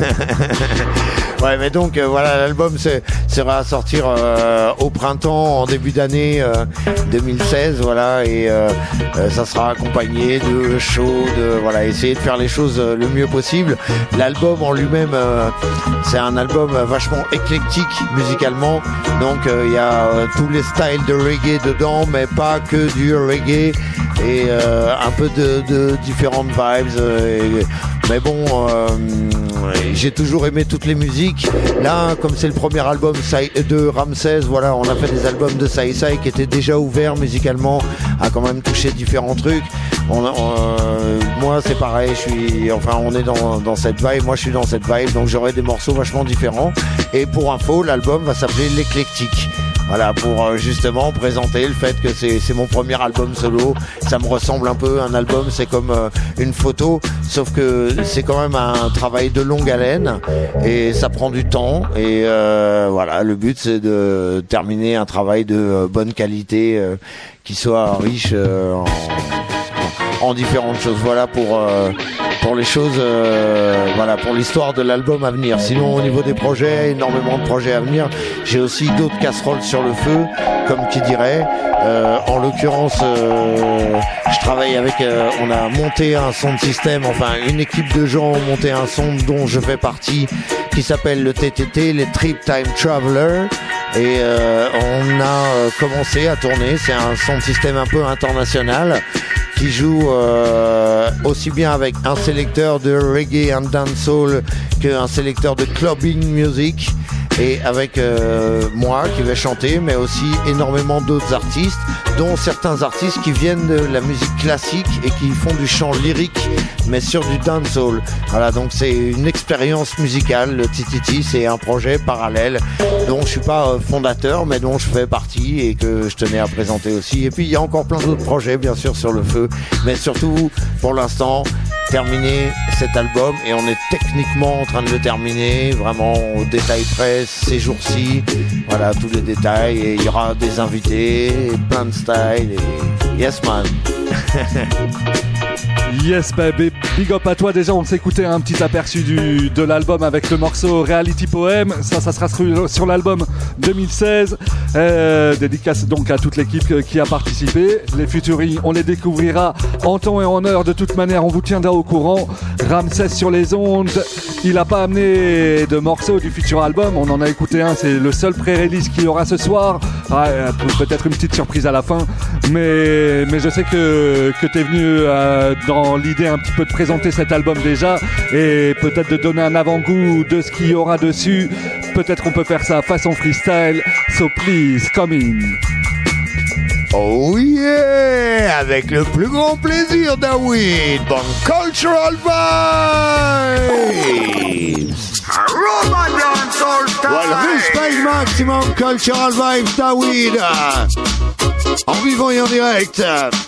Ouais, mais donc euh, voilà, l'album c'est, sera à sortir euh, au printemps, en début d'année euh, deux mille seize, voilà, et euh, euh, ça sera accompagné de shows, de voilà, essayer de faire les choses euh, le mieux possible. L'album en lui-même, euh, c'est un album euh, vachement éclectique musicalement, donc il euh, y a euh, tous les styles de reggae dedans, mais pas que du reggae, et euh, un peu de, de différentes vibes. Euh, et, mais bon, euh, j'ai toujours aimé toutes les musiques. Là, comme c'est le premier album de Ramsès, voilà, on a fait des albums de Sai Sai qui étaient déjà ouverts musicalement, à quand même toucher différents trucs. On, on, euh, moi, c'est pareil. Je suis, enfin, on est dans, dans cette vibe. Moi, je suis dans cette vibe, donc j'aurai des morceaux vachement différents. Et pour info, l'album va s'appeler L'Éclectique. Voilà, pour euh, justement présenter le fait que c'est, c'est mon premier album solo. Ça me ressemble un peu, un album, c'est comme euh, une photo, sauf que c'est quand même un travail de longue haleine et ça prend du temps. Et euh, voilà, le but c'est de terminer un travail de euh, bonne qualité euh, qui soit riche euh, en, en différentes choses. Voilà pour euh, pour les choses, euh, voilà, pour l'histoire de l'album à venir. Sinon, au niveau des projets, énormément de projets à venir. J'ai aussi d'autres casseroles sur le feu, comme qui dirait. Euh, en l'occurrence, euh, je travaille avec, euh, on a monté un son de système, enfin une équipe de gens ont monté un son dont je fais partie, qui s'appelle le T T T, les Trip Time Traveler. Et euh, on a euh, commencé à tourner. C'est un son de système un peu international qui joue euh, aussi bien avec un sélecteur de reggae and dancehall qu'un sélecteur de clubbing music, et avec euh, moi qui vais chanter, mais aussi énormément d'autres artistes, dont certains artistes qui viennent de la musique classique et qui font du chant lyrique mais sur du dancehall. Voilà, donc c'est une expérience musicale. Le T T T, c'est un projet parallèle dont je suis pas fondateur, mais dont je fais partie et que je tenais à présenter aussi. Et puis il y a encore plein d'autres projets bien sûr sur le feu, mais surtout pour l'instant terminer cet album et on est techniquement en train de le terminer, vraiment au détail près ces jours-ci. Voilà, tous les détails et il y aura des invités, plein de styles et yes man. Yes baby, big up à toi. Déjà on s'écoutait un petit aperçu du, de l'album avec le morceau Reality Poem. Ça, ça sera sur, sur l'album deux mille seize. euh, Dédicace donc à toute l'équipe qui a participé. Les featuring, on les découvrira en temps et en heure. De toute manière, on vous tiendra au courant. Ramsès sur les ondes, il a pas amené de morceaux du futur album. On en a écouté un, c'est le seul pré-release qu'il y aura ce soir. Ah, peut-être une petite surprise à la fin, mais, mais je sais que, que t'es venu euh, dans l'idée un petit peu de présenter cet album déjà et peut-être de donner un avant-goût de ce qu'il y aura dessus. Peut-être qu'on peut faire ça façon freestyle. So please come in. Oh yeah, avec le plus grand plaisir, David, bon cultural vibes. Well, respect maximum cultural vibes, David. En vivant et en direct.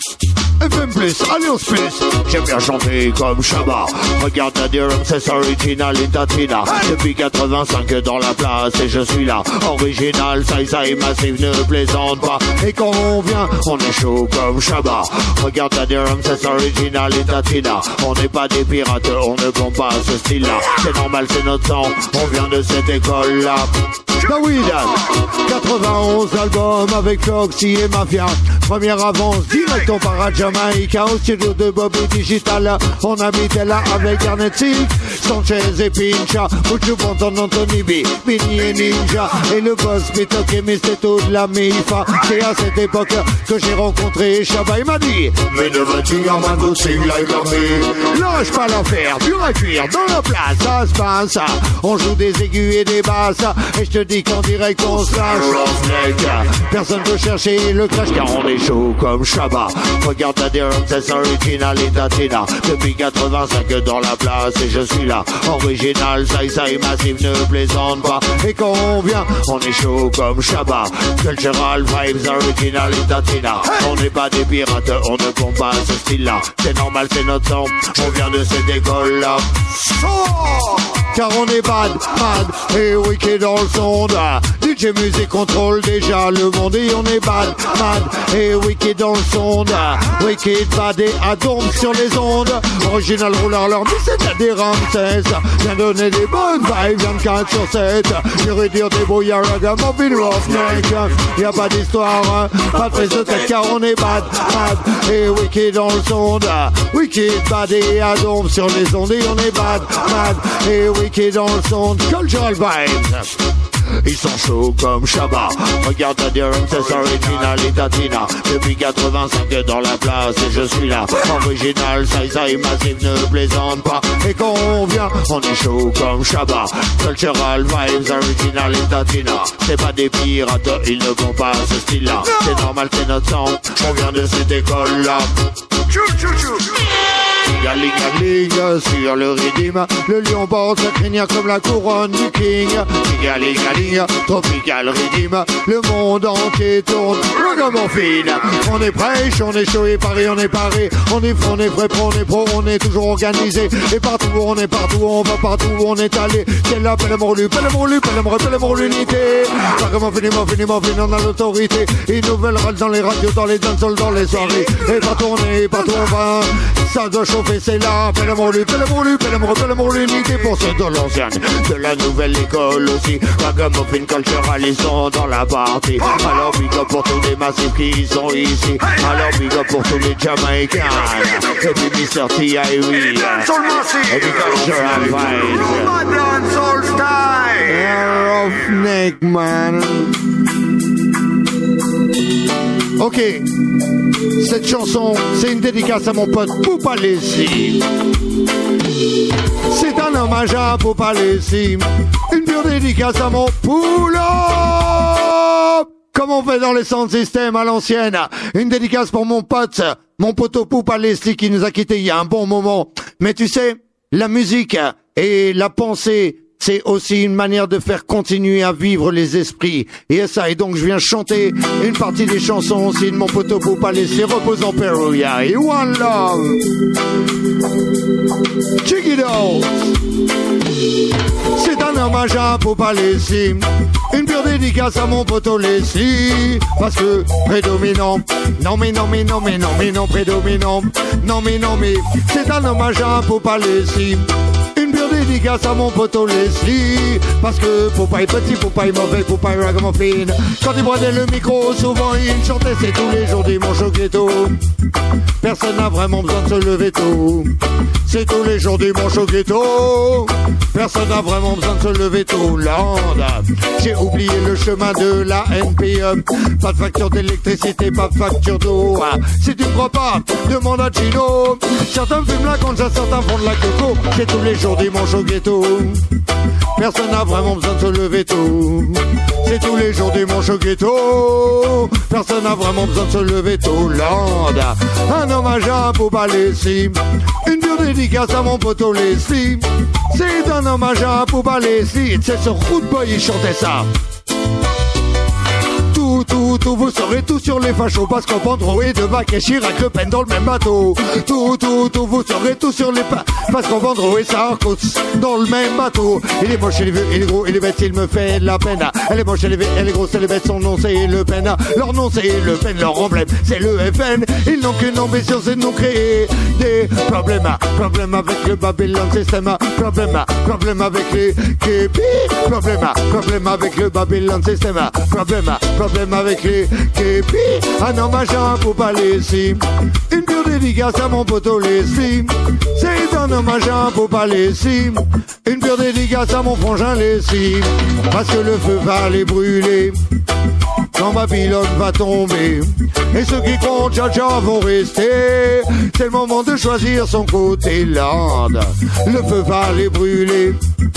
F M plus, Alliance plus, j'aime bien chanter comme Shabba. Regarde la Durham, c'est original et Tatina. Depuis quatre-vingt-cinq dans la place et je suis là. Original, ça ça et massif, ne plaisante pas. Et quand on vient, on est chaud comme Shabba. Regarde la Durham, c'est original et Tatina. On n'est pas des pirates, on ne prend pas ce style-là. C'est normal, c'est notre sang, on vient de cette école-là. David, quatre-vingt-onze albums avec Foxy et Mafia. Première avance, direct on part à Jamaïca au studio de Bobby Digital. On habitait là avec Garnet Silk, Sanchez et Pincha. Mucho Bonton, Anthony B, Vinny et Ninja. Et le boss Bitok et Misteto de la Mifa. C'est à cette époque que j'ai rencontré Shabba. Il m'a dit, mais ne vas-tu à ma go sing like a me. Lâche pas l'affaire, dur à cuire dans la place. Ça se passe, on joue des aigus et des basses. Et je te dis qu'en direct on se lâche. Personne peut chercher le crash car on est chaud comme Shabba. Regarde la Durham, c'est original et Tatina. Depuis quatre-vingt-cinq dans la place et je suis là. Original, ça ça et massif, ne plaisante pas. Et quand on vient, on est chaud comme Shabba. Cultural vibes, original et Tatina. On n'est pas des pirates, on ne compte pas ce style-là. C'est normal, c'est notre sang, on vient de cette école-là. Oh, car on est bad, mad et wicked dans le son. D J Music contrôle déjà le monde et on est bad, mad et wicked dans le son. Wicked, bad et Adam sur les ondes. Original rouleur leur dit c'est à des Ramsès. Viens donner des bonnes vibes, vingt-quatre sur sept. J'irai dire des brouillards, ragamuffin, roughneck. Y'a pas d'histoire, pas de prise de tête car on est bad, mad et wicked dans le son. Wicked, bad et Adam sur les ondes et on est bad, mad et wicked dans le son. Cultural vibes. Ils sont chauds comme Shabba. Regarde la Durham, c'est original et Tatina. Depuis quatre-vingt-cinq dans la place et je suis là. Original, ça ça et massif, ne plaisante pas. Et quand on vient, on est chaud comme Shabba. Cultural vibes, original et Tatina. C'est pas des pirates, ils ne font pas ce style-là. C'est normal, c'est notre sang, on vient de cette école-là. Chou chou chou. Galing, galing, sur le rythme. Le lion porte sa crinière comme la couronne du king. Galing, galing, tropical rythme. Le monde entier tourne, ragamuffin. On est prêt, on est chaud et paré, on est paré. On est prêt, on est prêt, on est pro, on est toujours organisé. Et partout où on est, partout où on va, partout où on est allé. C'est là, pelle morlu, pelle morlu, pelle morlu, pelle morlu, l'unité. Ragamuffin, muffin, muffin, on a l'autorité. Une nouvelle râle dans les radios, dans les dances, dans les soirées. Et partout on est, partout on va. Ça doit chauffer, c'est là. Pelle morlu, pelle morlu, pelle morlu, pelle morlu, l'unité. Pour ceux de l'ancienne, de la nouvelle école aussi. Ragamuffin cultural, ils sont dans la partie. Alors big up pour tous les massifs qui sont ici. Alors big up pour tous les Jamaïcains. Et puis mister T I, oui. Et puis cultural vibes. Roughneck, man. Ok, cette chanson, c'est une dédicace à mon pote Poupa Lessi. C'est un hommage à Poupa Lessi. Une pure dédicace à mon poulot. Comme on fait dans les sound systems à l'ancienne. Une dédicace pour mon pote, mon poteau Poupa Lessi qui nous a quittés il y a un bon moment. Mais tu sais, la musique et la pensée c'est aussi une manière de faire continuer à vivre les esprits. Et ça, et donc je viens chanter une partie des chansons aussi de mon poteau pour pas laisser repose en Perugia. Et One Love. Check it out. C'est un hommage à Popa Leslie, une pure dédicace à mon poteau Leslie, parce que prédominant, non mais non mais non mais non mais non prédominant, non mais non mais, c'est un hommage à Popa Leslie, une pure dédicace à mon poteau Leslie, parce que Popa est petit, Popa est mauvais, Popa est ragamuffin. Quand il prenait le micro, souvent il chantait, c'est tous les jours dimanche au ghetto. Personne n'a vraiment besoin de se lever tôt. C'est tous les jours dimanche au ghetto. Personne n'a vraiment besoin de se lever tôt. Land. J'ai oublié le chemin de la N P E. Pas de facture d'électricité, pas de facture d'eau. Si tu ne crois pas, demande à Chino. Certains fument la ganja, certains font de la coco. C'est tous les jours dimanche au ghetto. Personne n'a vraiment besoin de se lever tôt. C'est tous les jours dimanche au ghetto. Personne n'a vraiment besoin de se lever tôt. Land. Un hommage à Popa Leslie, une pure dédicace à mon poteau Leslie. C'est un hommage à Popa Leslie. C'est ce Rude Boy, il chantait ça. Tout, tout, tout, vous serez tous sur les fachos, parce qu'en Pandro et de Bac et Chirac Le Pen dans le même bateau. Tout, tout, tout, vous serez tous sur les pa... parce qu'en Pandro et Sarkoz dans le même bateau. Il est moche, il est vieux, il est gros, il est bête, il me fait de la peine. Elle est moche, elle est vieille, elle est grosse, elle est bête, son nom c'est Le Pen. Leur nom c'est Le Pen, leur emblème c'est le F N. Ils n'ont qu'une ambition, c'est de nous créer des problèmes. Problème avec le Babylon System. Problème, problème avec les képis. Problème, problème avec le Babylon System. Problème, problème avec les képis. Un hommage à Popa Leslie, une pure dédicace à mon poteau Leslie. C'est un hommage à Popa Leslie, une pure dédicace à mon frangin Leslie, parce que le feu va les brûler quand Babylone va tomber. Et ceux qui comptent Jaja vont rester. C'est le moment de choisir son côté. Land. Le feu va les brûler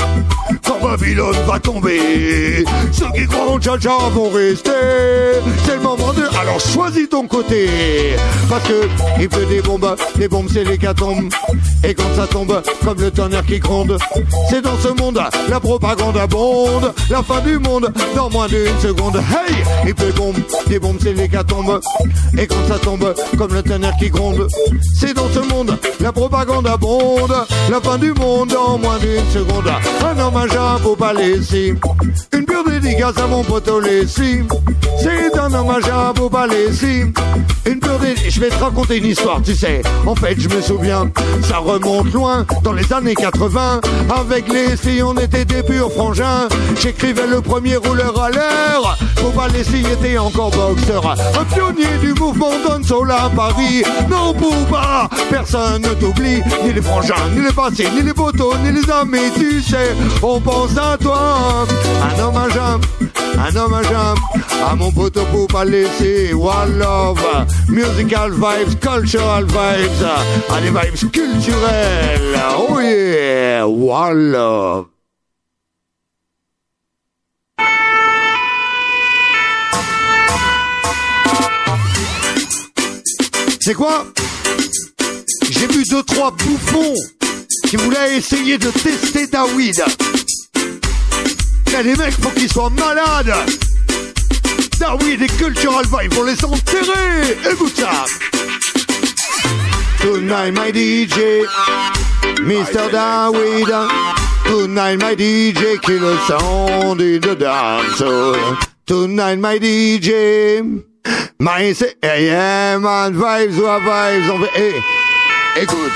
quand Babylone va tomber. Ceux qui comptent Jaja vont rester. C'est le moment de... Alors choisis ton côté, parce que il pleut des bombes. Les bombes c'est l'hécatombe. Et quand ça tombe comme le tonnerre qui gronde, c'est dans ce monde la propagande abonde. La fin du monde dans moins d'une seconde. Hey, il pleut des bombes. Des bombes c'est l'hécatombe. Et quand ça tombe comme le tonnerre qui gronde, c'est dans ce monde la propagande abonde. La fin du monde dans moins d'une seconde. Un hommage à Popa Leslie, une pure dédicace à mon poteau Leslie. C'est un hommage à Popa Leslie, une pure dédicace. Je vais te raconter une histoire, tu sais. En fait, je me souviens, ça remonte loin, dans les années quatre-vingts. Avec Leslie, on était des purs frangins. J'écrivais le premier rouleur à l'air. Popa Leslie était encore boxeur, un pionnier du mouvement dancehall à Paris. Non, Popa, personne ne t'oublie, ni les frangins, ni les passés, ni les potos, ni les amis, tu sais, on pense à toi. Un hommage à, un hommage à, à mon poteau Popa Leslie. One Love, musical vibes, cultural vibes, à des vibes culturelles. Oh yeah, One Love. C'est quoi? J'ai vu deux, trois bouffons qui voulaient essayer de tester ta weed. Mais les mecs, faut qu'ils soient malades. Ta weed et cultural vibe, faut les enterrer. Écoute ça. Tonight my D J, Mister Daweed. Tonight my D J, kill the sound in the dance. Tonight my D J. My say, hey, yeah, man, vibes ou vibes, on fait, hey, écoute.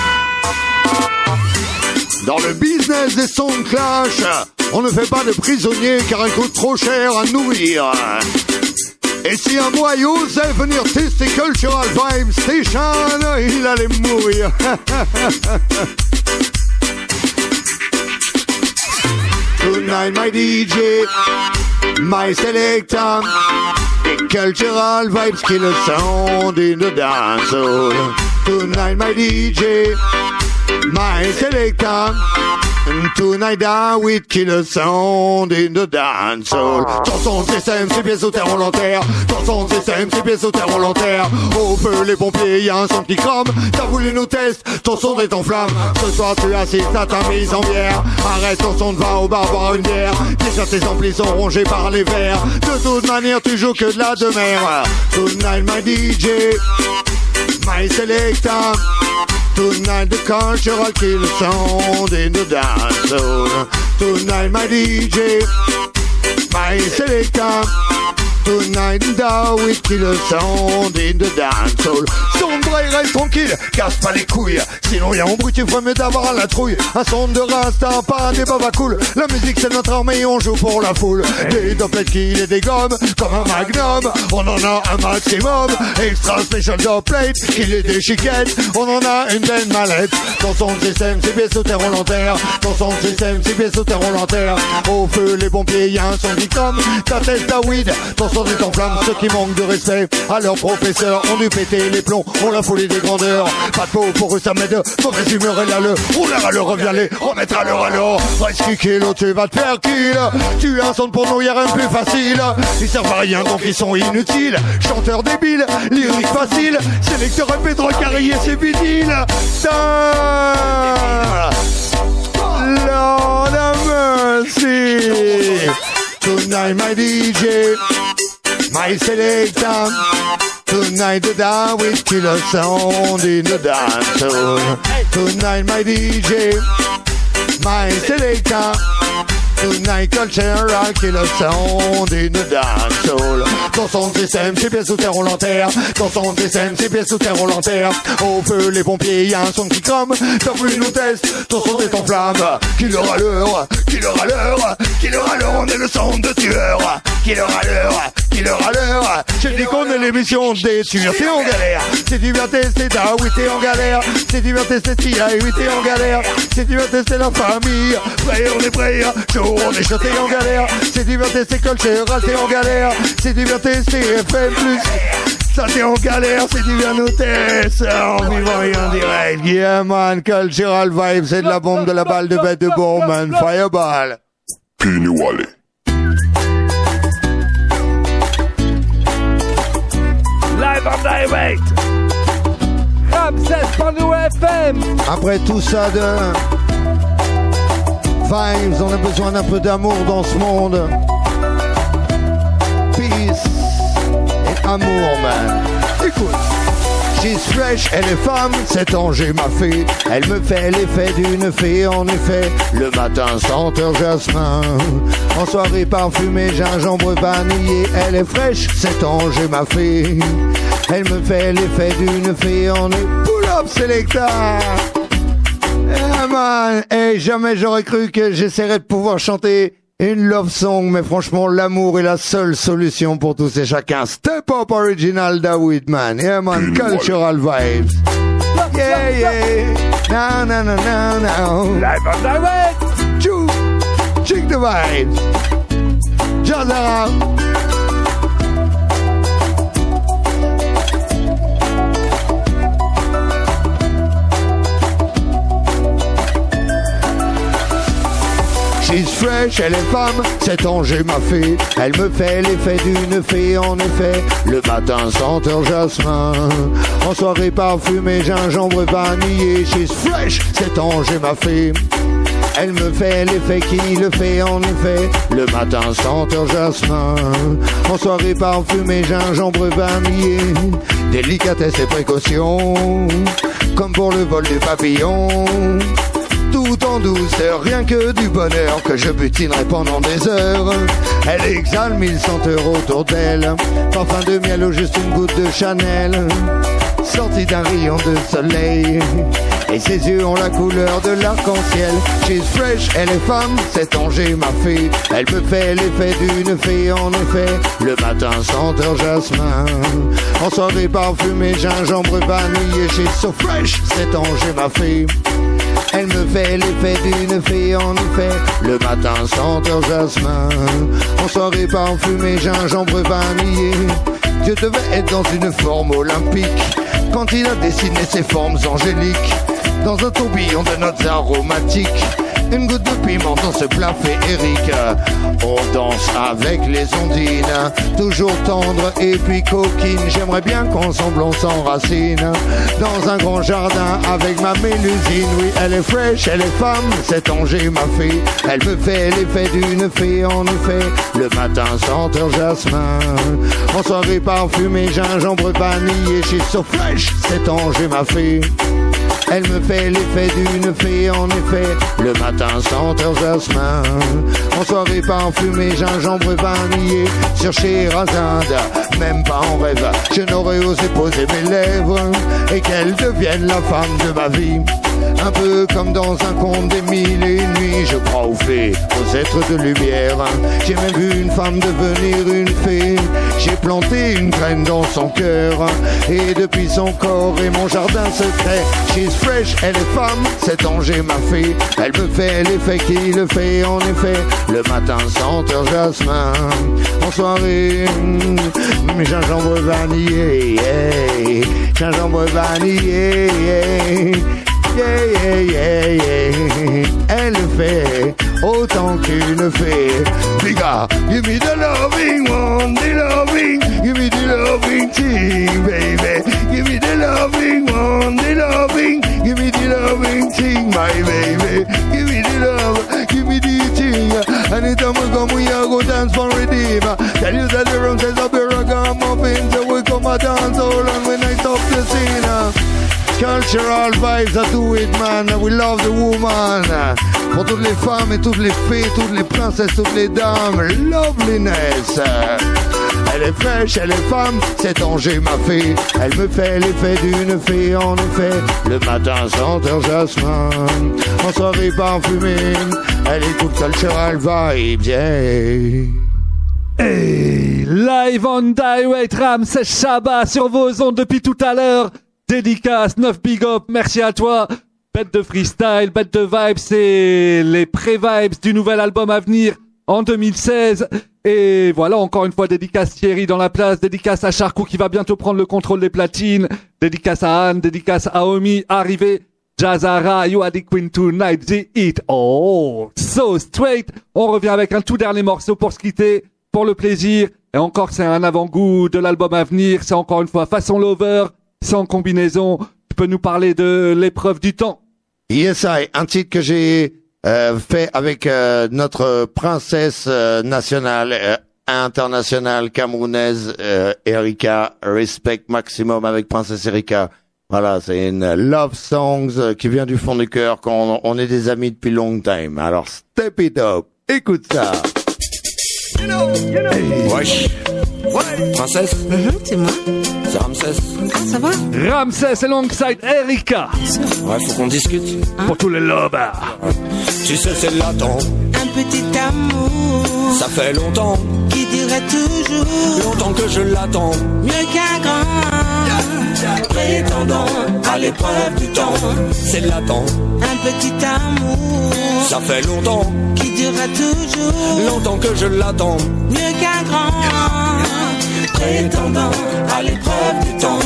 Dans le business des sons de clash, on ne fait pas de prisonniers car ils coûtent trop cher à nourrir. Et si un boyau osait venir tester Cultural Vibes Station, il allait mourir. Tonight my D J, my selector, the cultural vibes kill a sound in the dance hall. Tonight my D J, my selector. Tonight I will kill a sound in the dance hall. Dans son système, c'est pieds sous terre volontaire. Dans son système, c'est pieds sous terre volontaire. Au feu les pompiers, y'a un son qui crame. T'as voulu nous tester, ton son est en flamme. Ce soir tu assistes à ta mise en bière. Arrête ton son de vin au bar, boire une bière. Déjà tes amplis sont rongés par les verres. De toute manière tu joues que de la demeure. Tonight my D J, my selector. Tonight the cultural kill sound in the dance zone. Tonight my D J, my selector. Tonight the with kill sound in the dance hall. Sombre et reste tranquille, casse pas les couilles. Sinon y'a un bruit, tu ferais mieux d'avoir la trouille. Un son de rasta, pas des baba cool. La musique c'est notre armée, on joue pour la foule. Des doplettes qui les dégomment, comme un magnum. On en a un maximum. Extra special doplate, qui les déchiquette. On en a une belle mallette. Dans son système, c'est pieds sous terre volontaire. Dans son système, c'est pieds sous terre volontaire. Au feu les pompiers, y'a un son qui comme. Ta tête ta weed, ton son est en flamme. Ceux qui manquent de respect à leurs professeurs ont dû péter les plombs. On la folie des grandeurs. Pas de peau pour eux ça m'aide. Mauvaise humeur et là le roulera le revient les remettra le alors. Reste qui kill, tu vas te faire kill. Tu as un son pour nous, y'a rien de plus facile. Ils servent à rien donc ils sont inutiles. Chanteurs débiles, lyrique facile. Sélecteur épée de recarrier ses vinyles. Lord have mercy. Tonight my D J, my selector. Tonight the down with killer sound in the dance hall. Tonight my D J, my selector. Tonight cultural killer sound in the dance hall. Dans son système, c'est pieds sous terre volontaire. Dans son système, c'est pieds sous terre volontaire. Au feu les pompiers, y'a un son qui crame. T'as voulu nous tester, ton son est en flamme. Killer à l'heure, killer à l'heure, killer à l'heure, on est le son de tueur. Killer à l'heure, killer à l'heure. J'ai dit qu'on est l'émission des tueurs, t'es en galère. C'est du bien testé, t'as oui t'es en galère. C'est du bien testé, t'as oui t'es en galère. C'est du bien testé la famille. Prêt, on est prêt, chaud, on est chaud, t'es en galère. C'est du bien testé, cultural, t'es en galère. C'est du bien testé, F M plus. Ça t'es en galère, c'est du bien noté. Ça en vivant et en direct. Yeah man, cultural vibe, c'est de la bombe, de la balle de bête de bombe, man. Fireball. Pini Wally. Live and direct. Ramsès Panou F M. Après tout ça de vibes, on a besoin d'un peu d'amour dans ce monde. Peace et amour, man. Écoute. She's fresh, elle est femme, cet ange m'a fait. Elle me fait l'effet d'une fée, en effet. Le matin, senteur jasmin. En soirée parfumée, gingembre vanillé. Elle est fraîche, cet ange m'a fait. Elle me fait l'effet d'une fée, en effet. Pull up, selecta. Yeah, man. Hey, jamais j'aurais cru que j'essaierais de pouvoir chanter une love song, mais franchement, l'amour est la seule solution pour tous et chacun. Step Up Original David, man. Yeah, man. Cultural vibes. Yeah, yeah. No, no, no, no, no. Live and direct. Choo. Check the vibes. Just around. She's fresh, elle est femme, cet ange m'a fait. Elle me fait l'effet d'une fée, en effet. Le matin, senteur jasmin. En soirée parfumée, gingembre vanillé. She's fresh, cet ange m'a fait. Elle me fait l'effet qui le fait, en effet. Le matin, senteur jasmin. En soirée parfumée, gingembre vanillé. Délicatesse et précaution, comme pour le vol du papillon. Tout en douceur, rien que du bonheur que je butinerai pendant des heures. Elle exhale mille senteurs autour d'elle, parfum de miel ou juste une goutte de Chanel, sortie d'un rayon de soleil. Et ses yeux ont la couleur de l'arc-en-ciel. She's fresh, elle est femme, cet ange m'a fait. Elle me fait l'effet d'une fée, en effet. Le matin, senteur jasmin. En soirée parfumée, gingembre vanillé. She's so fresh, cet ange m'a fait. Elle me fait l'effet d'une fée, en effet. Le matin, senteur jasmin. En soirée parfumée, gingembre vanillé. Je devais être dans une forme olympique. quand il a dessiné ses formes angéliques dans un tourbillon de notes aromatiques. Une goutte de piment dans ce plat féerique. On danse avec les ondines, toujours tendre et puis coquine. J'aimerais bien qu'ensemble on s'enracine dans un grand jardin avec ma mélusine. Oui, elle est fraîche, elle est femme, cet Angers ma fée. Elle me fait l'effet d'une fée, en effet. Le matin, senteur jasmin, en soirée parfumée, gingembre vanille. She's so fresh, cet Angers ma fée. Elle me fait l'effet d'une fée, en effet. Le matin, senteur jasmin, en soirée parfumée, gingembre vanillé. Sur Sherazade, même pas en rêve, je n'aurais osé poser mes lèvres et qu'elle devienne la femme de ma vie. Un peu comme dans un conte des mille et une nuits. Je crois aux fées, aux êtres de lumière. J'ai même vu une femme devenir une fée. J'ai planté une graine dans son cœur et depuis son corps et mon jardin secret. She's fresh, elle est femme, cet Angers m'a fait. Elle me fait l'effet qui le fait, en effet. Le matin, senteur jasmin, en soirée, mm, gingembre vanillé, yeah. Gingembre vanillé, yeah. Yeah, yeah, yeah, yeah. Elle fait autant qu'une fée. Bigga, give me the loving one, the loving, give me the loving thing, baby. Give me the loving one, the loving, give me the loving thing, my baby. Give me the love, give me the thing. Anytime we come, we are go dance for Redeemer. Tell you that the room says up the ragamuffin, so we come a dance all and when I stop the scene. Cultural vibes, I do it, man. We love the woman. Pour toutes les femmes et toutes les fées, toutes les princesses, toutes les dames, loveliness. Elle est fraîche, elle est femme, cet Angers m'a fait. Elle me fait l'effet d'une fée, en effet. Le matin, senteur jasmin, en soirée parfumée. Elle écoute cultural vibes, yeah. Hey, live on direct, Ramsès Chabat sur vos ondes depuis tout à l'heure. Dédicace, neuf big up, merci à toi. Bête de freestyle, bête de vibes, c'est les pré-vibes du nouvel album à venir en deux mille seize. Et voilà, encore une fois, dédicace Thierry dans la place, dédicace à Charcot qui va bientôt prendre le contrôle des platines, dédicace à Anne, dédicace à Omi, arrivé, Jazara, you are the queen tonight, the hit, oh, so straight. On revient avec un tout dernier morceau pour se quitter, pour le plaisir. Et encore, c'est un avant-goût de l'album à venir, c'est encore une fois façon Lover. Sans combinaison, tu peux nous parler de l'épreuve du temps? Yes, I, un titre que j'ai euh, fait avec euh, notre princesse euh, nationale, euh, internationale, camerounaise, euh, Erika, respect maximum avec princesse Erika. Voilà, c'est une love songs euh, qui vient du fond du cœur quand on, on est des amis depuis long time. Alors, step it up, écoute ça. You know, you know. Hey. Wesh. Ouais. Princesse. Mm-hmm, c'est moi. C'est Ramsès. Ah, ça va? Ramsès alongside Erika. Ouais, faut qu'on discute. Hein? Pour tous les lovers. Tu sais, c'est latent. Un petit amour. Ça fait longtemps. Qui dirait toujours. Longtemps que je l'attends. Mieux qu'un grand. Prétendant à l'épreuve du temps. C'est latent. Un petit amour. Ça fait longtemps. Qui durera toujours. Longtemps que je l'attends. Mieux qu'un grand. Prétendant à l'épreuve du temps.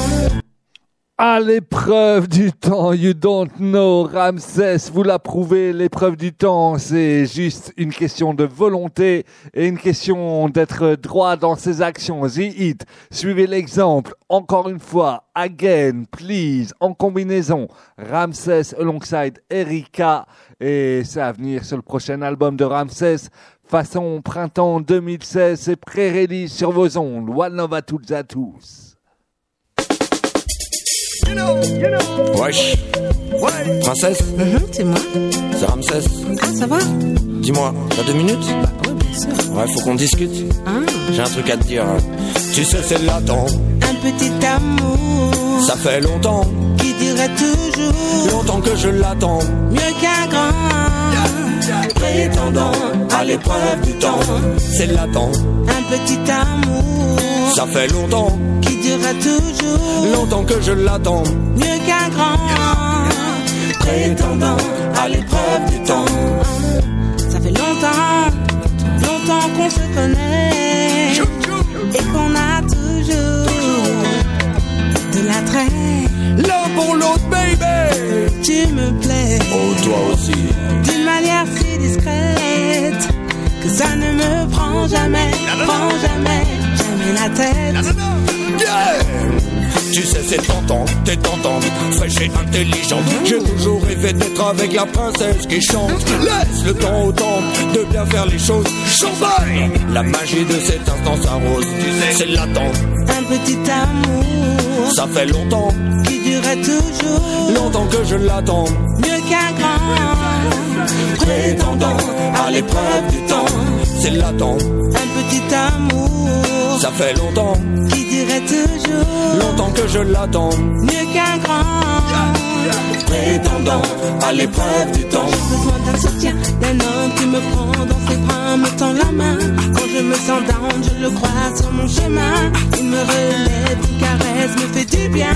À l'épreuve du temps, you don't know, Ramsès, vous l'approuvez, l'épreuve du temps, c'est juste une question de volonté et une question d'être droit dans ses actions. The Hit, suivez l'exemple, encore une fois, again, please, en combinaison, Ramsès alongside Erika, et c'est à venir sur le prochain album de Ramsès, façon printemps deux mille seize, c'est pré-release sur vos ondes, one love à toutes et à tous. You know, you know. Wesh. Ouais. Princesse. Mm-hmm, c'est moi. C'est Ramsès. Ah, ça va? Dis-moi, t'as deux minutes? Bah, ouais, bien sûr. Ouais, faut qu'on discute. Ah. J'ai un truc à te dire. Tu sais, c'est latent. Un petit amour. Ça fait longtemps. Qui dirait toujours. Longtemps que je l'attends. Mieux qu'un grand. Prétendant à l'épreuve du temps. C'est latent. Un petit amour. Ça fait longtemps. Qui durera toujours. Longtemps que je l'attends. Mieux qu'un grand. Prétendant à l'épreuve du temps. Ça fait longtemps, longtemps qu'on se connaît. Et qu'on a toujours de l'attrait. près. L'un pour l'autre, baby. Tu me plais. Oh, toi aussi. D'une manière si discrète que ça ne me prend jamais, prend jamais, jamais la tête. Yeah. Tu sais, c'est tentant, t'es tentante, fraîche et intelligente. J'ai toujours rêvé d'être avec la princesse qui chante. Laisse le temps au temps de bien faire les choses. Champagne. La magie de cet instant s'arrose, tu sais, c'est l'attente. Un petit amour, ça fait longtemps, qui durait toujours, longtemps que je l'attends. Mieux qu'un grand prétendant à l'épreuve du temps, c'est l'attente. Un petit amour, ça fait longtemps, qui durait toujours, longtemps que je l'attends. Mieux qu'un grand prétendant à l'épreuve du temps. J'ai besoin d'un soutien, d'un homme qui me prend dans ses bras, me tend la main. Quand je me sens down, je le croise sur mon chemin. Il me relève, une caresse me fait du bien.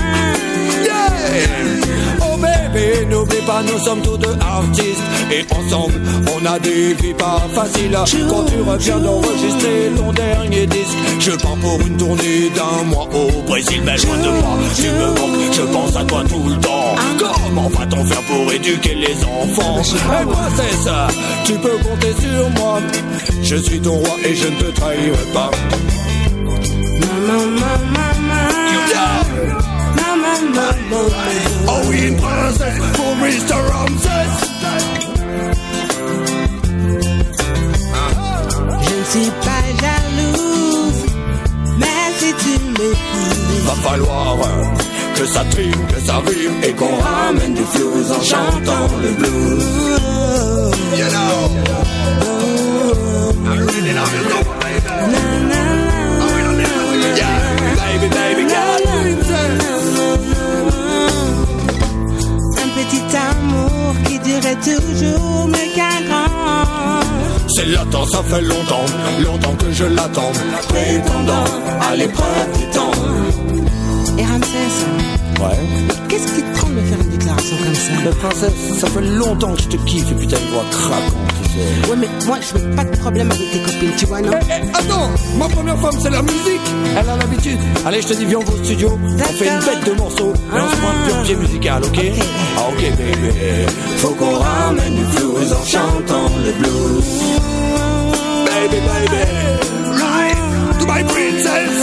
Yeah! Oh baby, n'oublie pas, nous sommes tous deux artistes. Et ensemble, on a des vies pas faciles. Quand tu reviens d'enregistrer ton dernier disque, je pars pour une tournée d'un mois au Brésil. Mais loin de moi, tu me manques, je pense à toi tout le temps. Comment va-t-on faire pour éduquer les enfants? Et princesse, tu peux compter sur moi. Je suis ton roi et je ne te trahirai pas. Maman, maman, maman. Maman, maman. Oh oui, une princesse pour mister Ramses. Je ne suis pas jalouse, mais si tu m'épouses, va falloir que ça trime, que ça rime et qu'on ramène du flues en chantant le blues. You know, I really love you so much, baby. Na, na, na, I really love you, yeah, baby, baby, un petit amour qui durait toujours, mais qu'un grand. C'est l'attend, ça fait longtemps, longtemps que je l'attends, prétendant à l'épreuve du temps. Et Ramsès, ouais. Qu'est-ce qui te prend de me faire une déclaration comme ça? Mais princesse, ça fait longtemps que je te kiffe et puis t'as une voix craquante, tu sais. Ouais, mais moi, je veux pas de problème avec tes copines, tu vois, non? Eh, hey, hey, attends, ma première femme, c'est la musique. Elle a l'habitude. Allez, je te dis, viens au studio. On fait une bête de morceaux. Et on se prend un pur pied musical, ok? Okay. Ah, ok, baby. Faut qu'on ramène du blues en chantant le blues. Baby, baby. Right to my princess.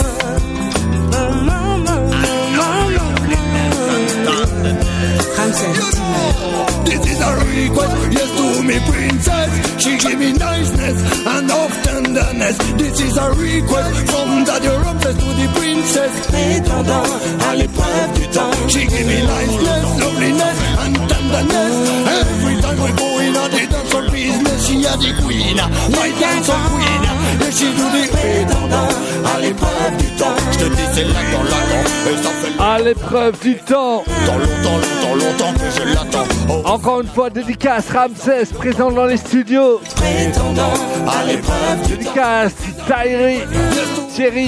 This is a request, yes to me princess. She give me niceness and of tenderness. This is a request from Daddy Ramses to the princess. Prétendant à l'épreuve du temps. She give me niceness, loveliness and tenderness. Every time we go in a the dancehall business, she a the queen, my dancehall queen. And she do the prétendant à l'épreuve du temps. Je te dis c'est l'attend, l'attend, et ça fait à l'épreuve du temps. Dans longtemps, longtemps, longtemps que je l'attends. Oh. Encore une fois, dédicace Ramsès, présent dans les studios. Prétendant à l'épreuve du dédicace Thierry, Thierry,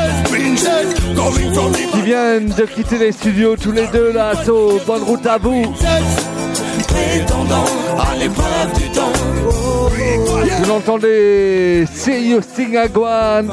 qui viennent de quitter les studios tous les deux là. So, bonne route à vous. Prétendant à l'épreuve du temps. Vous l'entendez, See You Sing Agwan.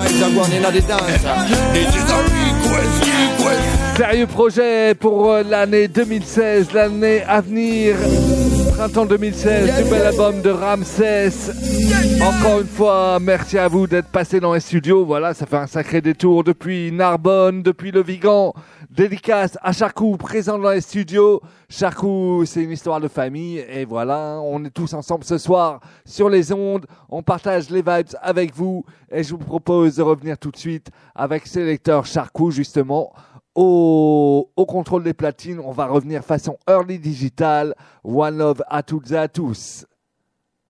Sérieux projet pour l'année deux mille seize, l'année à venir. Printemps deux mille seize, nouvel album de Ramsès. Encore une fois, merci à vous d'être passé dans les studios. Voilà, ça fait un sacré détour depuis Narbonne, depuis le Vigan. Dédicace à Charcou, présent dans les studios. Charcou, c'est une histoire de famille. Et voilà, on est tous ensemble ce soir sur les ondes. On partage les vibes avec vous. Et je vous propose de revenir tout de suite avec Sélecteur Charcou, justement. Au, au contrôle des platines, on va revenir façon early digital. One love à toutes et à tous.